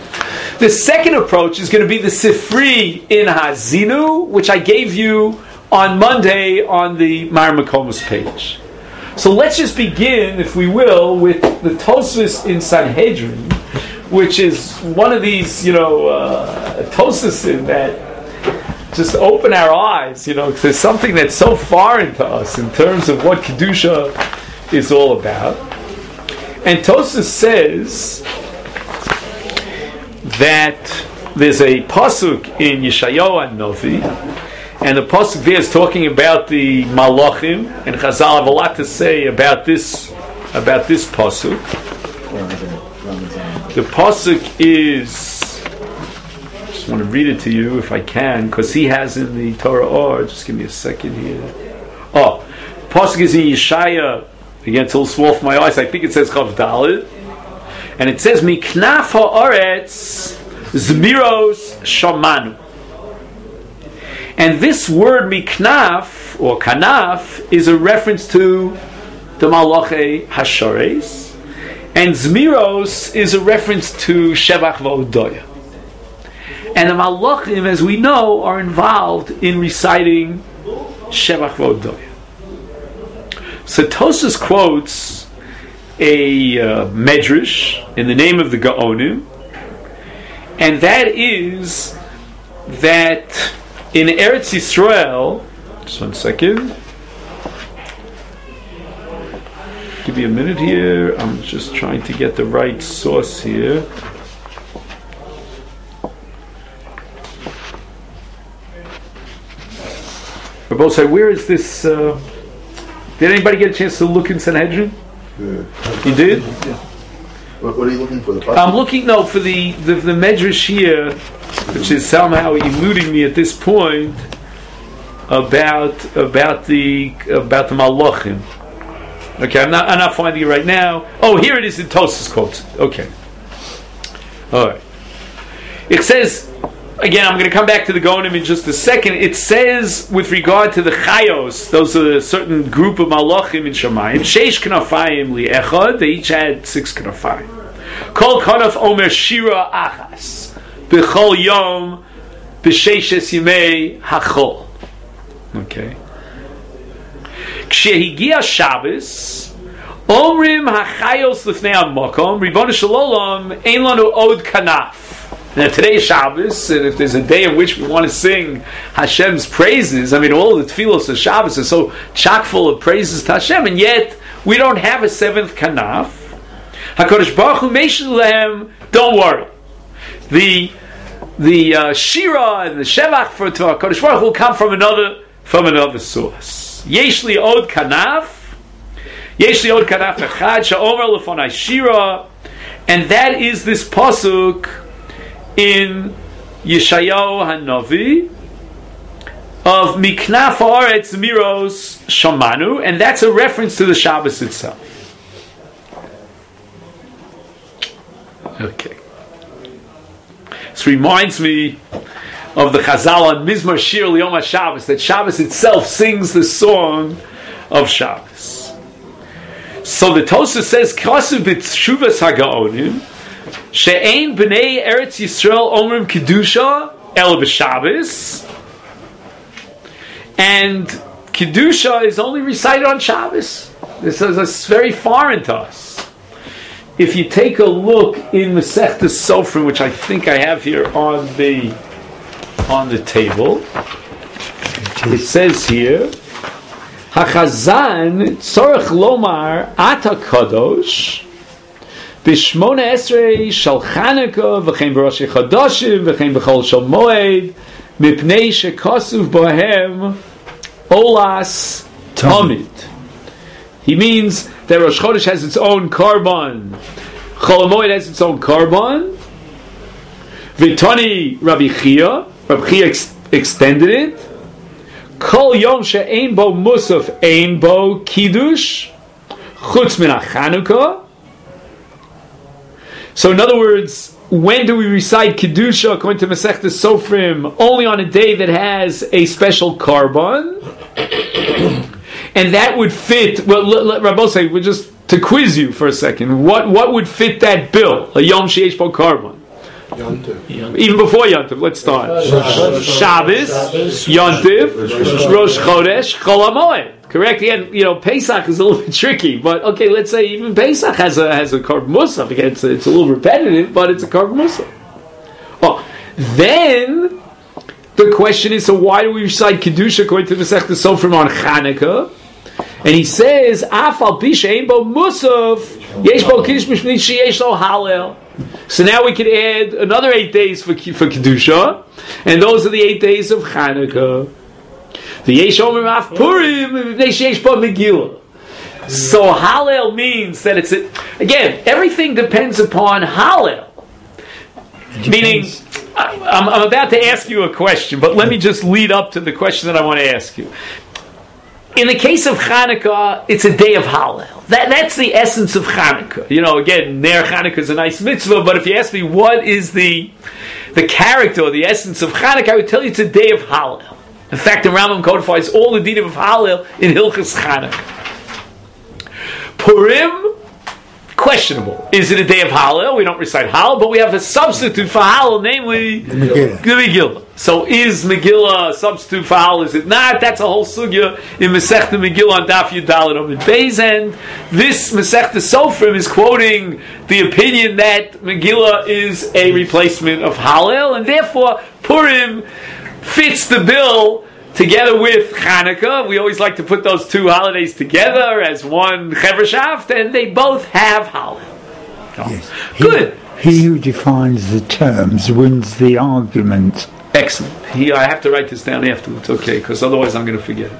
The second approach is going to be the Sifri in Hazinu, which I gave you on Monday on the Mar Makomus page. So let's just begin, if we will, with the Tosfos in Sanhedrin, which is one of these, Tosfos that just open our eyes, because there's something that's so foreign to us in terms of what Kedusha is all about. And Tosfos says that there's a pasuk in Yeshayahu HaNovi, and the pasuk there is talking about the Malachim, and Chazal have a lot to say about this pasuk. The pasuk is, I just want to read it to you if I can, because he has in the Torah or just give me a second here. Oh, pasuk is in Yeshaya. Again, it's a little small for my eyes. I think it says Chav Dalet, and it says Miknaf ha'aretz Zmiros Shamanu. And this word Miknaf or Kanaf is a reference to the Malachi Hashares, and Zmiros is a reference to Shevach V'Odoya. And the Malachim, as we know, are involved in reciting Shevach V'Odoya. So Tosfos quotes a medrash in the name of the Gaonim, and that is that in Eretz Yisrael, just one second, give me a minute here, I'm just trying to get the right source here. We're both say, where is this? Did anybody get a chance to look in Sanhedrin? Yeah. You did? Yeah. What are you looking for? I'm looking for the medrash here, which is somehow eluding me at this point, about the Malachim. Okay, I'm not finding it right now. Oh, here it is in Tosfos quotes. Okay, all right. It says. Again, I'm going to come back to the Gonim in just a second. It says, with regard to the Chayos, those are a certain group of Malachim in Shamayim, Sheish Knafayim Li'echad, they each had 6 Knafayim. Kol Kanaf Omer Shira Achas, B'chol Yom, B'Sheishes Yimei Hachol. Okay. Kshehigia Shabbos, Omrim HaChayos L'fnei HaMakom, Ribbono Shel Olam, Ein Lanu Od Kanaf. Now today's Shabbos, and if there's a day in which we want to sing Hashem's praises, I mean all the tefillos of Shabbos are so chock full of praises to Hashem, and yet we don't have a 7th kanaf. HaKadosh Baruch Hu meishel lehem, don't worry. The Shira and the Shevach for HaKadosh Baruch Hu will come from another source. Yesh li od kanaf echad she'omer lefonai Shira, and that is this pasuk in Yeshayahu HaNovi of Miknaf ha'aretz Zmiros Shamanu, and that's a reference to the Shabbos itself. Okay. This reminds me of the Chazal on Mizmor Shir L'Yom HaShabbos, that Shabbos itself sings the song of Shabbos. So the Tosfos says, K'asu b'tshuvas ha'gaonim, She'ein b'nei Eretz Yisrael omrim Kedusha el b'Shabbos, and Kedusha is only recited on Shabbos. This is very foreign to us. If you take a look in Masechtas Sofrim, which I think I have here on the table, it says here, Hachazan tzorech lomar ata kadosh B'shmona esrei shal Chanukah v'chein b'rosh Chodashim v'chein b'chol shal Moed mipnei shekasuv bohem olas tamid. He means that Rosh Chodesh has its own korban, Chol Moed has its own korban. V'tani Rabbi Chia extended it. Kol yom she'ein bo musaf ein bo kiddush chutz min ha-Chanukah. So in other words, when do we recite Kedusha according to Masechtas Sofrim? Only on a day that has a special korban. And that would fit, well, Rabbi say, we're just to quiz you for a second. What would fit that bill? A Yom Sheyesh Bo Korban. Even before Yontif, let's start. Shabbos, Yontif, Rosh Chodesh, Chol HaMoed. Correct? Again, Pesach is a little bit tricky, but okay, let's say even Pesach has a Korban Musaf. Again, it's a little repetitive, but it's a Korban Musaf. Oh, then the question is, so why do we recite Kedusha according to the Masechta Sofrim on Chanukah? And he says, Afal Pisha Ein Bo Musaf, Yesh Bo Kiddush Mishmini Sheyesh Lo Halel. So now we could add another 8 days for Kedusha, and those are the 8 days of Chanukah. The Yesh Omer Af Purim, Yesh Bo Megillah. So Halel means that it's again, everything depends upon Halel. Meaning, I'm about to ask you a question, but let me just lead up to the question that I want to ask you. In the case of Chanukah, it's a day of Hallel. That's the essence of Chanukah. Again, Ner Chanukah is a nice mitzvah, but if you ask me what is the character or the essence of Chanukah, I would tell you it's a day of Hallel. In fact, the Rambam codifies all the dinim of Hallel in Hilchos Chanukah. Purim, questionable. Is it a day of Hallel? We don't recite Hallel, but we have a substitute for Hallel, namely the Megillah. So is Megillah a substitute for Hallel? Is it not? That's a whole sugya in Masechta Megillah on Daf Yudalad Amud Beis, and this Masechta Sofrim is quoting the opinion that Megillah is a replacement of Hallel, and therefore Purim fits the bill together with Chanukah. We always like to put those two holidays together as one Chevra and they both have Hallel. Yes. Good. He who defines the terms wins the argument. Excellent. I have to write this down afterwards, okay, because otherwise I'm going to forget it.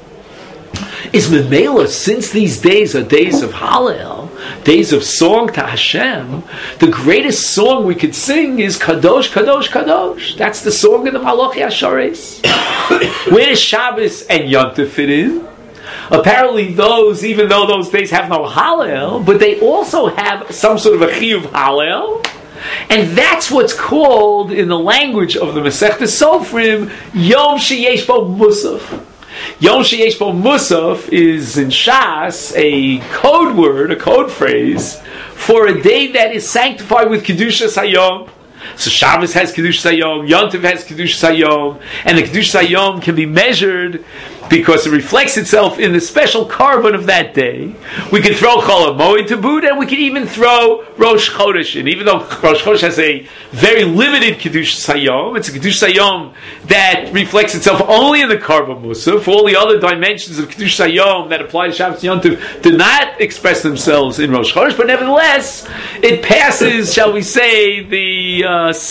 Is Memela, since these days are days of Hallel, days of song to Hashem, the greatest song we could sing is Kadosh, Kadosh, Kadosh. That's the song of the Malachi Ashares. Where does Shabbos and Yontif fit in? Apparently even though those days have no Hallel, but they also have some sort of a chiyuv Hallel, and that's what's called, in the language of the Masechta Sofrim, Yom Sheyesh Bo Musaf. Yom Sheyesh Bo Musaf is in Shas a code word, a code phrase for a day that is sanctified with Kedushas Hayom. So Shabbos has Kedushas Hayom, Yontif has Kedushas Hayom, and the Kedushas Hayom can be measured because it reflects itself in the special carbon of that day. We can throw Chol HaMoed to boot, and we can even throw Rosh Chodesh in. Even though Rosh Chodesh has a very limited Kedushas Hayom, it's a Kedushas Hayom that reflects itself only in the carbon Musaf. All the other dimensions of Kedushas Hayom that apply to Shabbos and Yontif do not express themselves in Rosh Chodesh, but nevertheless, it passes, shall we say, the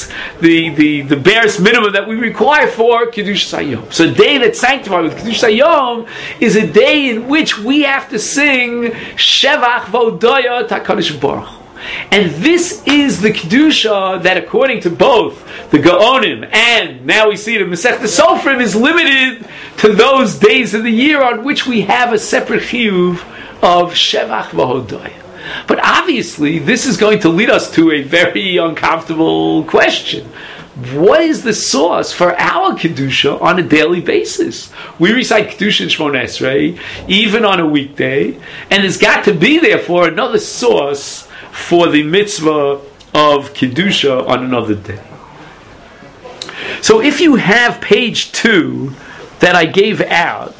barest minimum that we require for Kedushas Hayom. So a day that's sanctified with Kedushas Hayom is a day in which we have to sing Shevach V'Odaya T'HaKadosh Baruch Hu. And this is the Kedusha that, according to both the Gaonim and now we see it in Masechta Sofrim, is limited to those days of the year on which we have a separate chiyuv of Shevach V'Odaya. But obviously, this is going to lead us to a very uncomfortable question. What is the source for our Kedusha on a daily basis? We recite Kedusha in Shmoneh Esrei, even on a weekday, and there's got to be, therefore, another source for the mitzvah of Kedusha on another day. So if you have page 2 that I gave out,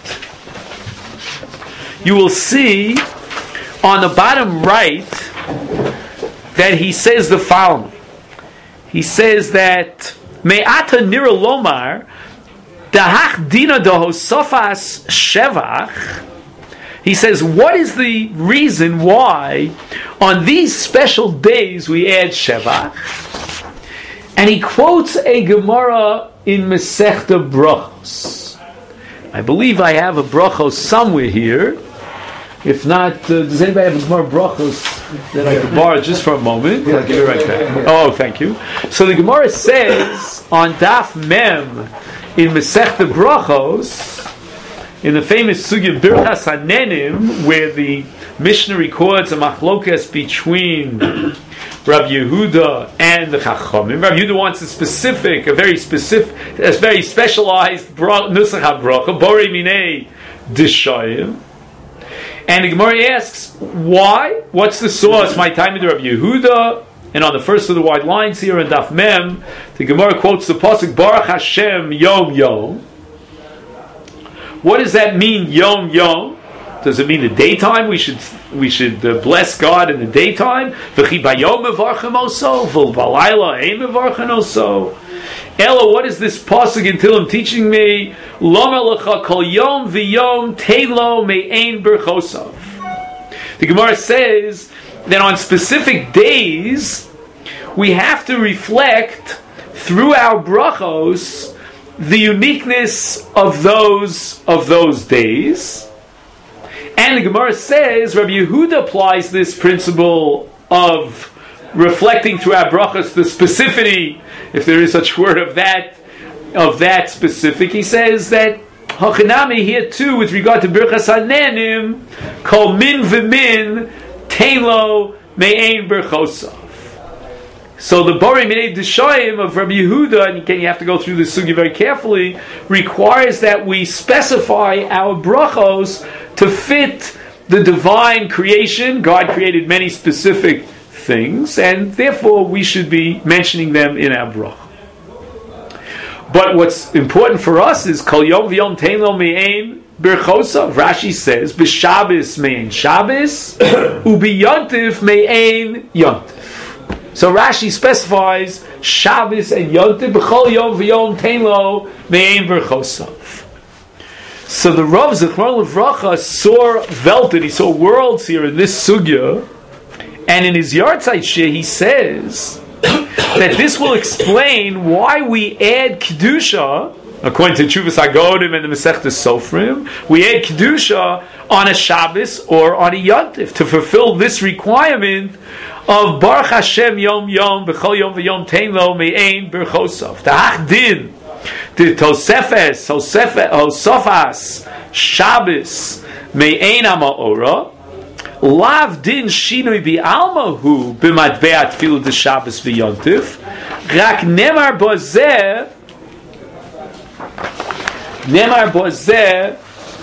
you will see on the bottom right that he says the following. He says that Me'ata Nira Lomar Dahach Dina Dohosofas Shevach. He says, what is the reason why on these special days we add Shevach? And he quotes a Gemara in Masechta Brachos. I believe I have a Brachos somewhere here. If not, does anybody have a Gemara Brachos that I could borrow just for a moment? I'll give it right back. Oh, thank you. So the Gemara says on Daf Mem in Masechta Brachos, in the famous Sugya Birchas Hanenim, where the Mishnah records a machlokas between Rabbi Yehuda and the Chachamim. Rabbi Yehuda wants a very specialized nusach habracha, borei minei dishayim. And the Gemara asks, why? What's the source? My time with Rabbi Yehuda And on the first of the wide lines here in Daf Mem, the Gemara quotes the pasuk Baruch Hashem Yom Yom. What does that mean, Yom Yom? Does it mean the daytime? We should bless God in the daytime. V'chi bayom mevarchem oso, v'valayla ein mevarchem oso. Ella, what is this pasuk in Tehillim teaching me? Lama lecha kol yom v'yom teilo me'ein berchosav. The Gemara says that on specific days we have to reflect through our brachos the uniqueness of those days. And the Gemara says Rabbi Yehuda applies this principle of reflecting through our brachos the specificity, if there is such word, of that specific. He says that Hachanami here too, with regard to Birchas Hanenim, Kol min v'min teilo me'ein berchosav. So the Bori Minei D'Shoim of Rabbi Yehuda, and again you have to go through this sugi very carefully, requires that we specify our brachos to fit the divine creation. God created many specific things, and therefore we should be mentioning them in our bracha. But what's important for us is Kol Yom V'Yom Teilo Me'ein Berchosav. Rashi says B'Shabbos Me'ein Shabbos U'B'Yontif Me'ein Yontif. So Rashi specifies Shabbos and Yontif B'Chol Yom V'Yom Teilo Me'ein Berchosav. So the Rav Zichron Levracha saw Velted, he saw worlds here in this sugya, and in his Yartzeit Shir he says that this will explain why we add Kedusha, according to Tshuvas HaGodim and the Masechtas Sofrim, we add Kedusha on a Shabbos or on a Yontif to fulfill this requirement of Baruch Hashem Yom Yom B'Chol Yom V'Yom Tein Lo Me'ein Berchosav. Ta'ach Din the Tosefas Shabbos Me'ein HaMa'ora Lav Din Shinui Bi'almahu B'Matbeat Tfilu De Shabbos V'Yontif Rak Nemar Bozeh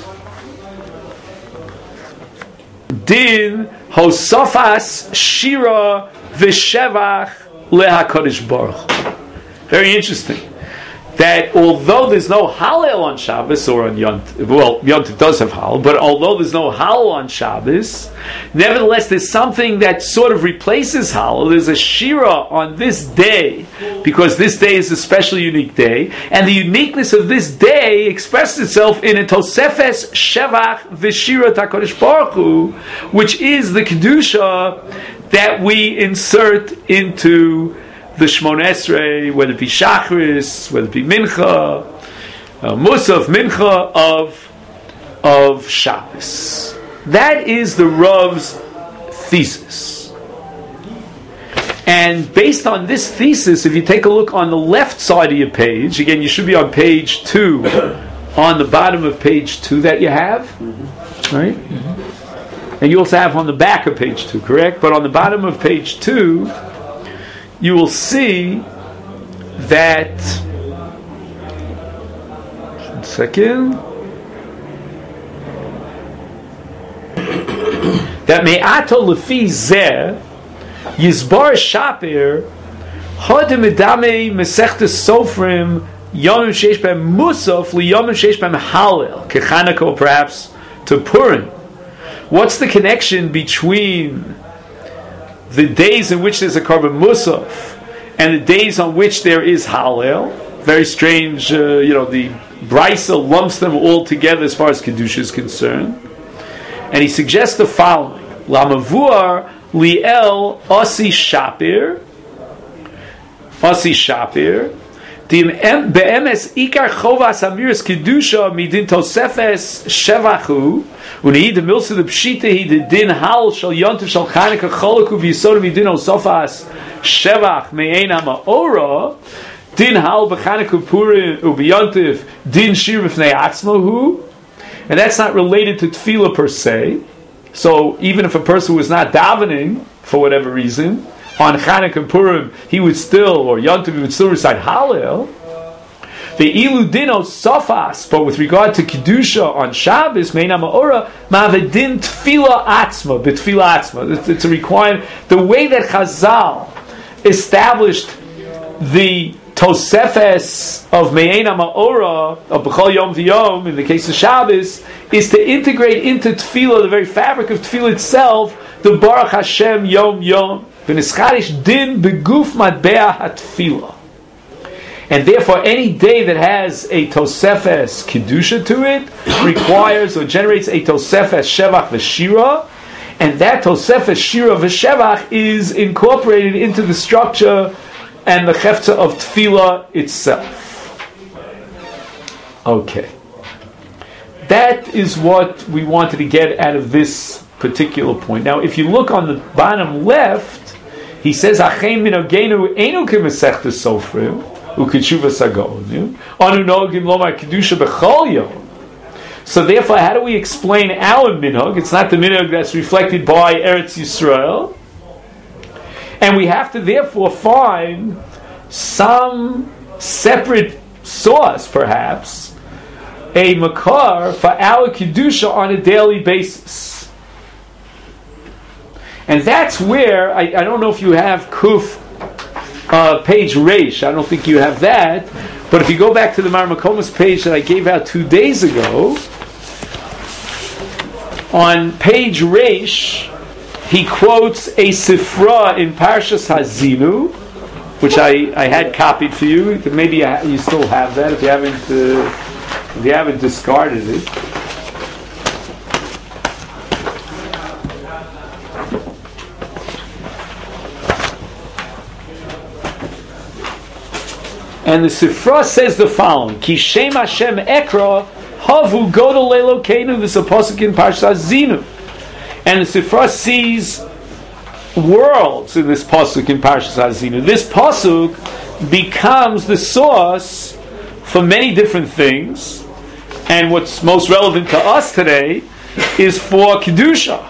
Din Hosofas Shira V'Shevach LeHaKadosh Baruch. Very interesting. That although there's no Hallel on Shabbos or on Yontif, well, Yontif does have Hallel, but although there's no Hallel on Shabbos, nevertheless there's something that sort of replaces Hallel. There's a Shira on this day, because this day is a special unique day, and the uniqueness of this day expresses itself in a Tosefes Shevach V'Shira HaKadosh Baruch Hu, which is the Kedusha that we insert into the Shmon Esrei, whether it be Shachris, whether it be Mincha, Musaf, Mincha of Shabbos. That is the Rav's thesis. And based on this thesis, if you take a look on the left side of your page, again, you should be on page 2, on the bottom of page 2 that you have, right? And you also have on the back of page 2, correct? But on the bottom of page 2, you will see that that me'ato lefi zeh yizbar shapir hodem edame mesechtes sofrim yomim sheish b'hem musaf liyomim sheish b'hem halel kechanako perhaps to Purim. What's the connection between the days in which there's a Karban Musaf and the days on which there is Hallel? Very strange, the Brisa lumps them all together as far as Kedusha is concerned. And he suggests the following: Lamavuar liel Asi Shapir Be'emes ikar chovas amiris kedusha midin tosefes shevachu unehi de milsa de pshita he de din hal shal yontif shal chanukah cholaku v'yisodim midin osofas shevach me'ein ha'ma'ora din hal b'chanukah purim u'b'yontif din shir b'fnei atzmahu. And that's not related to tefillah per se. So even if a person was not davening for whatever reason, on Chanukah and Purim, he would still, or Yontif, he would still recite Hallel. The ilu dino sofas, but with regard to Kedusha on Shabbos, meina ma'ora, ma'vedin tefila atzma, betfila atzma. It's a requirement. The way that Chazal established the Tosefes of Me'ena Ma'ora, of B'chol Yom V'Yom, in the case of Shabbos, is to integrate into Tefillah, the very fabric of Tefillah itself, the Baruch Hashem Yom Yom, V'nischadish din beguf matbea hatefillah. And therefore, any day that has a Tosefes Kedusha to it, requires or generates a Tosefes Shevach V'Shira, and that Tosefes Shira V'Shevach is incorporated into the structure and the Chefza of Tefillah itself. Okay. That is what we wanted to get out of this particular point. Now, if you look on the bottom left, he says, Achein minogenu einu k'mesechta sofrim, u'k'tshuva sagonu, anu nogin lomar kedusha b'chol yom. So therefore, how do we explain our minhag? It's not the minhag that's reflected by Eretz Yisrael. And we have to therefore find some separate source, perhaps, a makar for our kedusha on a daily basis. And that's where, I don't know if you have Kuf, page Reish, I don't think you have that, but if you go back to the Mar Makomas page that I gave out 2 days ago, on page Reish, he quotes a Sifra in Parshas Hazinu, which I had copied for you. Maybe you still have that if you haven't discarded it. And the Sifra says the following: Ki Shem Hashem Ekra Havu Godel Elokeinu. This is a pasuk in Parshas Hazinu. And the Sifra sees worlds in this pasuk in Parshas Hazinu. This pasuk becomes the source for many different things, and what's most relevant to us today is for Kedusha.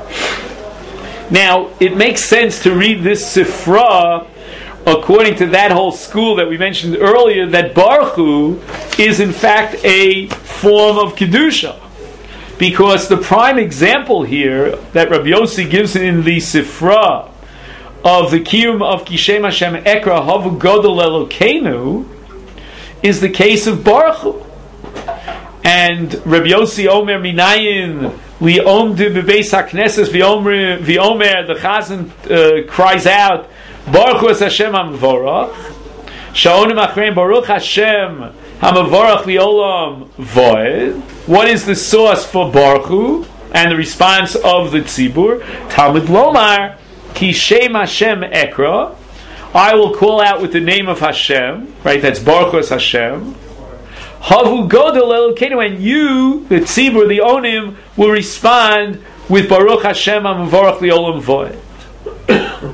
Now, it makes sense to read this Sifra according to that whole school that we mentioned earlier, that Baruch Hu is in fact a form of Kedusha. Because the prime example here that Rabbi Yossi gives in the Sifra of the Kiyum of Kishem Hashem Ekra Havu Godel Elokeinu is the case of Baruch Hu. And Rabbi Yossi Omer Minayin Li Omdi Bebeis HaKnesses V'Omer, the Chazan cries out, Baruch Hu es Hashem HaMavorach Sha'onim Achrein Baruch Hashem HaMavorach Li'olam Voed. What is the source for Baruch Hu? And the response of the Tzibur, Talmud Lomar Ki Shem Hashem Ekra, I will call out with the name of Hashem, right? That's Baruch Hu es Hashem. Havu Godel Elokeinu, and you, the Tzibur, the Onim, will respond with Baruch Hashem HaMavorach Li'olam Voed.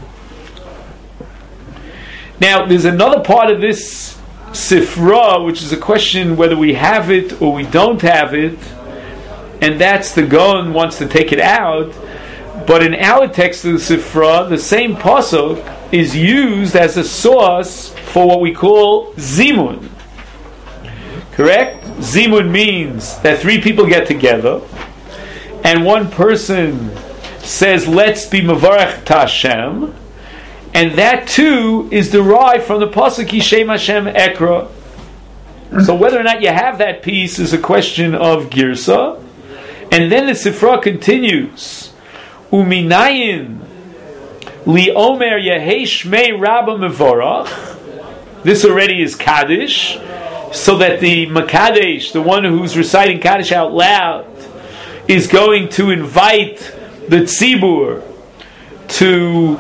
Now, there's another part of this Sifra, which is a question whether we have it or we don't have it, and that's the Gaon wants to take it out. But in our text of the Sifra, the same pasuk is used as a source for what we call Zimun. Correct? Zimun means that 3 people get together, and one person says, let's be Mavarech to Hashem, and that too is derived from the pasuk Yishem Hashem Ekra. So whether or not you have that piece is a question of Girsa. And then the Sifra continues, Uminayin Li Omer Yehei Shmei Rabba Mevorach. This already is Kaddish, so that the Makadesh, the one who's reciting Kaddish out loud, is going to invite the Tzibur to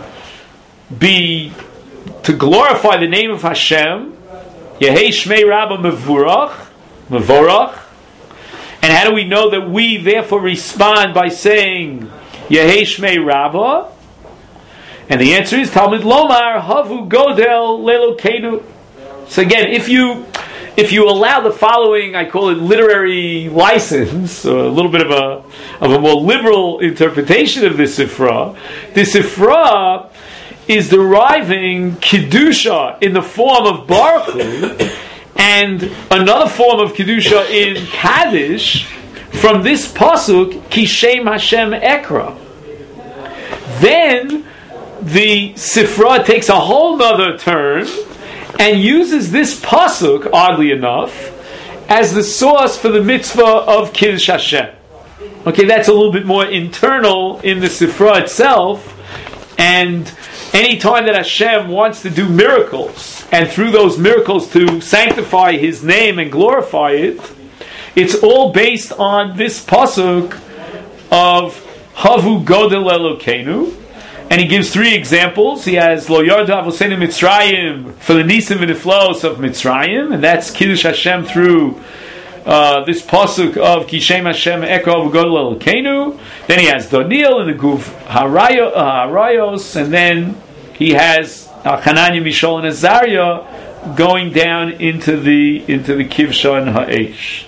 glorify the name of Hashem. Yehei Shmei Rabba Mevorach. And how do we know that we therefore respond by saying Yehei Shmei Rabba? And the answer is Talmud Lomar Havu Godel Lelokeinu. So again, if you allow the following, I call it literary license, or a little bit of a more liberal interpretation of this Sifra, the Sifra is deriving Kedusha in the form of Baruch Hu and another form of Kedusha in Kaddish from this pasuk Ki Shem Hashem Ekra. Then the Sifra takes a whole nother turn and uses this pasuk, oddly enough, as the source for the mitzvah of Kiddush Hashem. Okay, that's a little bit more internal in the Sifra itself, and any time that Hashem wants to do miracles, and through those miracles to sanctify His name and glorify it, it's all based on this pasuk of Havu Godel Elokeinu. And he gives three examples. He has Lo Yarda Avosenu Mitzrayim for the Nisim V'Niflaos of Mitzrayim, and that's Kiddush Hashem through this pasuk of Kishem Hashem Eko V'Godel Elokeinu. Then he has Daniel in the Guv Harayos, and then he has Hananiah, Mishael, and Azariah going down into the Kivsha and Ha'esh.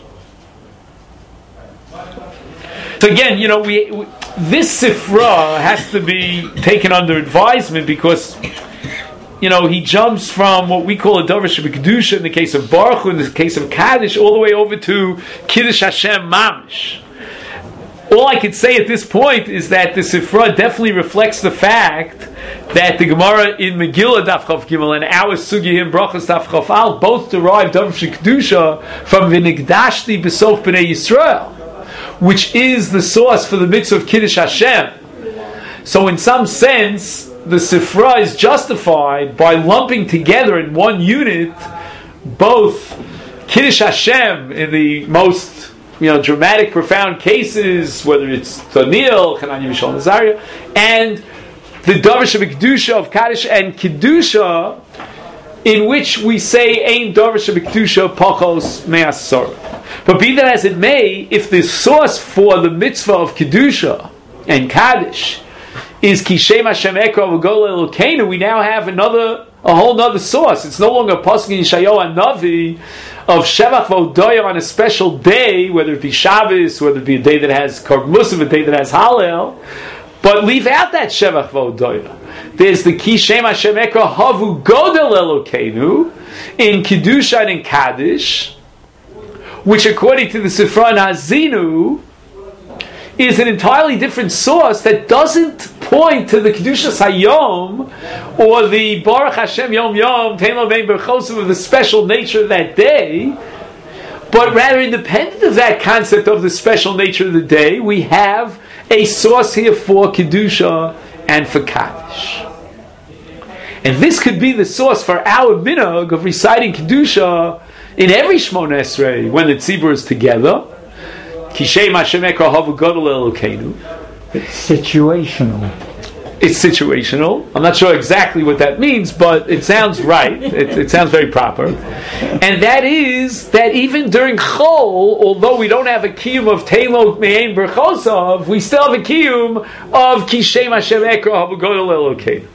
So again, this Sifra has to be taken under advisement because, he jumps from what we call a Dover Shebekdusha in the case of Baruch Hu, in the case of Kaddish, all the way over to Kiddush Hashem Mamish. All I could say at this point is that the Sifra definitely reflects the fact that the Gemara in Megillah Daf Chav Gimel and our Sugya in Brachos Daf Chav Al both derive Dover Shebekdusha from V'nigdashti B'sof B'nei Yisrael, which is the source for the mitzvah of Kiddush Hashem. So in some sense, the Sifra is justified by lumping together in one unit both Kiddush Hashem in the most dramatic, profound cases, whether it's Daniel, Hananiah, Mishael, and Azariah, and the Dover Shebekdusha of Kaddish and Kedusha, in which we say Ein Dover Shebekdusha Pachos Me'asor. But be that as it may, if the source for the mitzvah of Kedusha and Kaddish is Kishem Hashem Eko V'Godel Elokeinu, we now have a whole nother source. It's no longer Pasuk in Yeshayahu Navi of Shevach V'Odoya on a special day, whether it be Shabbos, whether it be a day that has Korban Musaf, a day that has Hallel, but leave out that Shevach V'Odoya. There's the Kishem Hashem Eko Havu Godel Elokeinu in Kedusha and in Kaddish, which according to the Sifra and Hazinu is an entirely different source that doesn't point to the Kedushas Hayom or the Baruch Hashem Yom Yom Tein Lo Vein Berchosim of the special nature of that day, but rather independent of that concept of the special nature of the day, we have a source here for Kedusha and for Kaddish. And this could be the source for our minhag of reciting Kedusha in every Shmona Esrei when the tzibur is together. Kishem Hashem Eko Havu Godel Elokeinu. It's situational. It's situational. I'm not sure exactly what that means, but it sounds right. It sounds very proper. And that is that even during Chol, although we don't have a kiyum of Teilot Me'ein Berchosav, we still have a kiyum of Kishem Hashem Eko Havu Godel Elokeinu.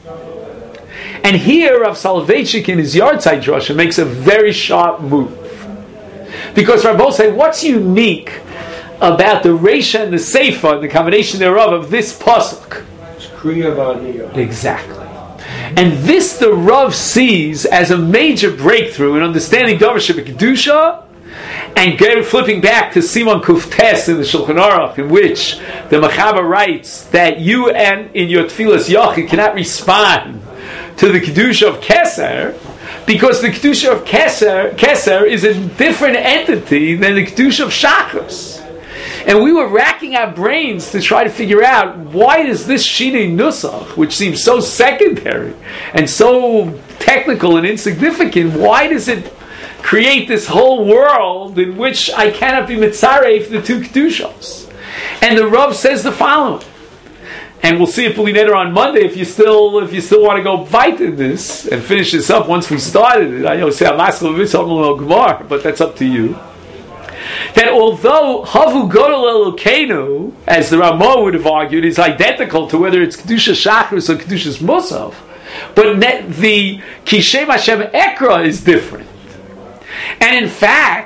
And here Rav Soloveitchik in his Yartzeit Drasha makes a very sharp move. Because Rabbi say, what's unique about the Reisha and the Seifa and the combination thereof of this pasuk? It's Kriya V'Aniyah. Exactly. And this the Rav sees as a major breakthrough in understanding Dover Shebekdusha, and flipping back to Simon Kuftes in the Shulchan Aruch, in which the Mechaber writes that you and in your Tfilas Yachid cannot respond to the Kedusha of Keser, because the Kedusha of Keser is a different entity than the Kedusha of Shachos. And we were racking our brains to try to figure out, why does this Shinei Nusach, which seems so secondary and so technical and insignificant, why does it create this whole world in which I cannot be mitzaref the two Kedushos? And the Rav says the following. And we'll see if we'll be later on Monday if you still want to go bite in this and finish this up once we started it. I know say Gemara, but that's up to you. That although Havu Godel Elokeinu, as the Ramah would have argued, is identical to whether it's Kedusha Shachris or Kedusha's Musaf, but the Kishem Hashem Ekra is different. And in fact,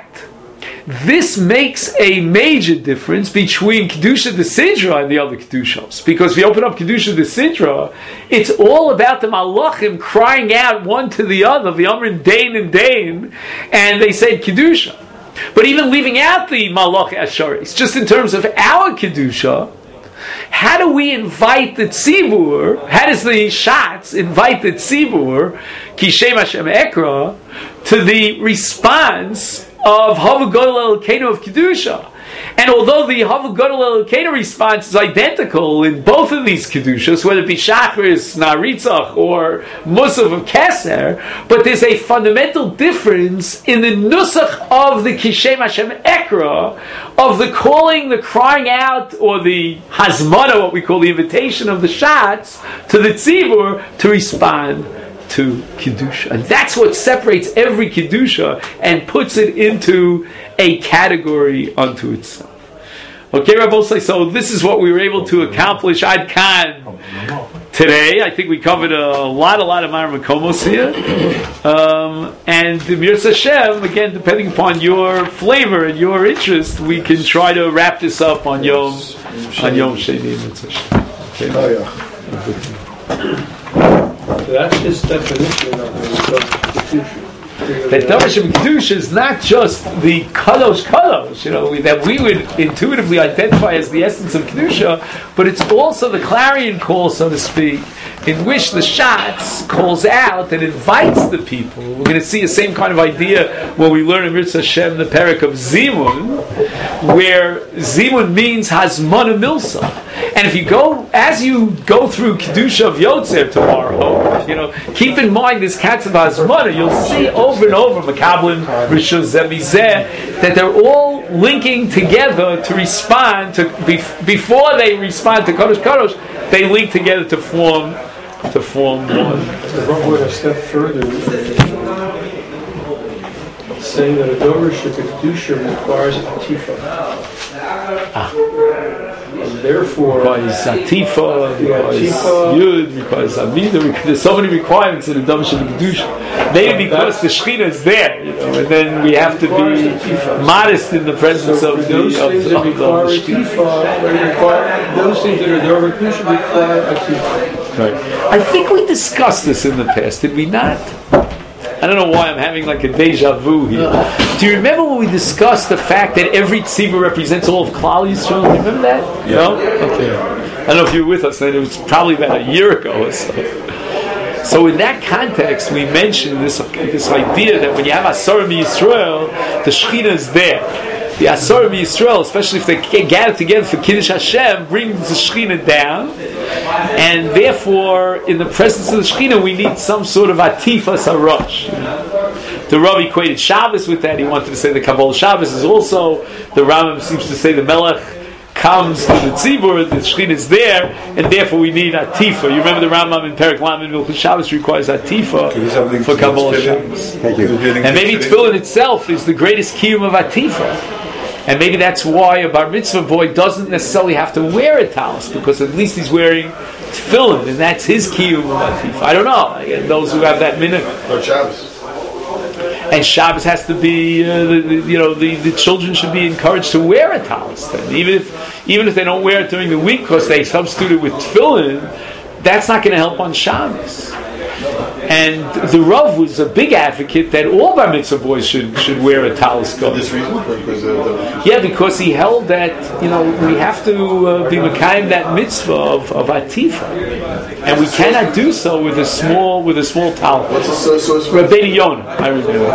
this makes a major difference between Kedusha the Sidra and the other Kedushos. Because if you open up Kedusha the Sidra, it's all about the Malachim crying out one to the other, the Amrin Dain and Dain, and they said Kedusha. But even leaving out the Malach Asharis, just in terms of our Kedusha, how do we invite the tzibur? How does the Shatz invite the tzibur, Kishem Hashem Ekra, to the response of Hava Gadol Elokeinu of Kedusha? And although the Hava Gadol Elokeinu response is identical in both of these Kedushas, whether it be Shachris, Naritzach, or Musaf of Keser, but there's a fundamental difference in the Nusach of the Kishem Hashem Ekra, of the calling, the crying out, or the Hazmana, what we call the invitation of the Shatz, to the Tzibur to respond to Kedusha. And that's what separates every Kedusha and puts it into a category unto itself. Okay, Rabbi Osai, so this is what we were able to accomplish Ad Kan today. I think we covered a lot of Mar Makomos here. And Mirza Hashem, again, depending upon your flavor and your interest, we can try to wrap this up on Yom Sheni. Okay. That's his definition of Kedusha. That Davash of Kedusha is not just the Kadosh, that we would intuitively identify as the essence of Kedusha, but it's also the clarion call, so to speak, in which the Shatz calls out and invites the people. We're going to see the same kind of idea when we learn in Mirza Hashem the parak of Zimun, where Zimun means Hazmana Milsa. And if you go, as you go through Kedusha of Yotzer tomorrow, keep in mind this Katz of Hazmana, you'll see over and over, Makablin, Rishon Zemizeh, that they're all linking together to respond to, before they respond to Kodesh Kodesh, they link together to form one. The Rav went a step further, saying that a Dovrish of Kedusha requires Atifa. And therefore, requires Atifa, requires Yud, requires Amida. There's so many requirements in the Dovrish of Kedusha. Maybe because the Shekhinah is there, and then we have to be modest in the presence of those things that require Atifa. Those things that are Dovrish Kedusha require Atifa. Right. I think we discussed this in the past, did we not? I don't know why I'm having like a deja vu here. Do you remember when we discussed the fact that every tzibur represents all of Klal Yisrael? Do you remember that? Yeah. No? Okay. I don't know if you were with us then. It was probably about a year ago or so. So in that context, we mentioned this idea that when you have Asar Yisrael, the Shekhinah is there. The Asar Yisrael, especially if they gather together for Kiddush Hashem, brings the Shekhinah down, and therefore, in the presence of the Shekhinah, we need some sort of Atifa Sarosh. The Rav equated Shabbos with that. He wanted to say the Kabbalah Shabbos is also. The Rambam seems to say the Melech comes to the Tzibur, the Shekhinah is there, and therefore we need Atifa. You remember the Rambam in Perek Lamed Milchus Shabbos requires Atifa for Kabbalah Shabbos. Thank you. And maybe Tefillin itself is the greatest kiyum of Atifa. And maybe that's why a bar mitzvah boy doesn't necessarily have to wear a talis, because at least he's wearing tefillin, and that's his kiyum of Atifa. I don't know. Those who have that minute. Or Shabbos. And Shabbos has to be, the children should be encouraged to wear a talis. Then, even if they don't wear it during the week because they substitute it with tefillin, that's not going to help on Shabbos. And the Rav was a big advocate that all bar mitzvah boys should wear a talis coat. For this reason? Because he held that we have to be mekayim that mitzvah of Atifa, and we cannot do so with a small talis. What's the source? Rabbeinu Yonah, I remember.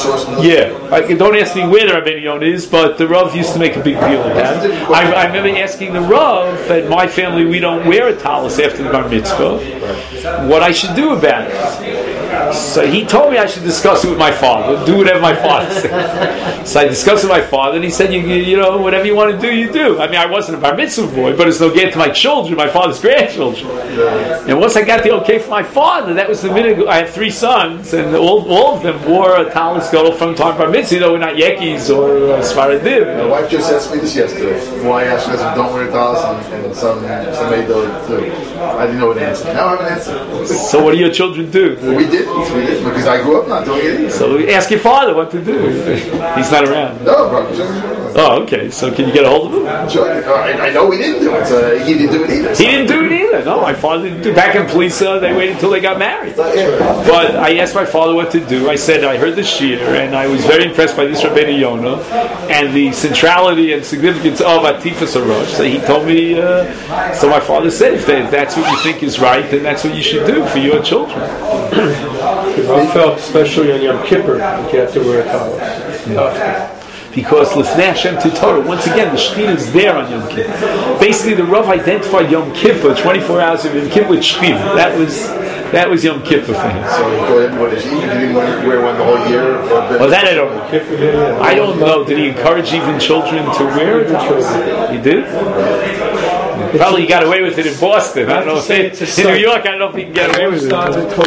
Don't ask me where the Rabbeinu Yonah is, but the Rav used to make a big deal of that. I remember asking the Rav that my family we don't wear a talis after the bar mitzvah. What I should do about it. So he told me I should discuss it with my father. Do whatever my father said. So I discussed it with my father, and he said, whatever you want to do, you do. I mean, I wasn't a bar mitzvah boy, but it's no gain to my children, my father's grandchildren. And once I got the okay from my father, that was the minute. I have 3 sons, and all of them wore a talis gadol from time bar mitzvah, though we're not Yekis or Sfaradim. My wife just asked me this yesterday. Why I asked her, don't wear a talis, and some made the too. I didn't know an answer. Now I have an answer. So what do your children do? We did, because I grew up not doing it either. So ask your father what to do. He's not around. No, bro. Oh, okay. So can you get a hold of him? I know we didn't do it. He didn't do it either. He didn't do it either. No, my father didn't do it. Back in Plisa, they waited until they got married. But I asked my father what to do. I said, I heard the shir, and I was very impressed by this Rabbeinu Yonah, and the centrality and significance of Atifas HaRosh. So he told me, so my father said, if that's what you think is right, then that's what you should do for your children. I felt especially on Yom Kippur, you have to wear a towel. Because Lifnei Hashem Torah, once again, the Shechina is there on Yom Kippur. Basically, the Rav identified Yom Kippur, 24 hours of Yom Kippur, with Shechina. That was Yom Kippur for him. So what did he didn't wear one the whole year? Well, that I don't know. I don't know. Did he encourage even children to wear it? He did? Probably he got away with it in Boston. I don't know. In New York, I don't know if he can get away with it.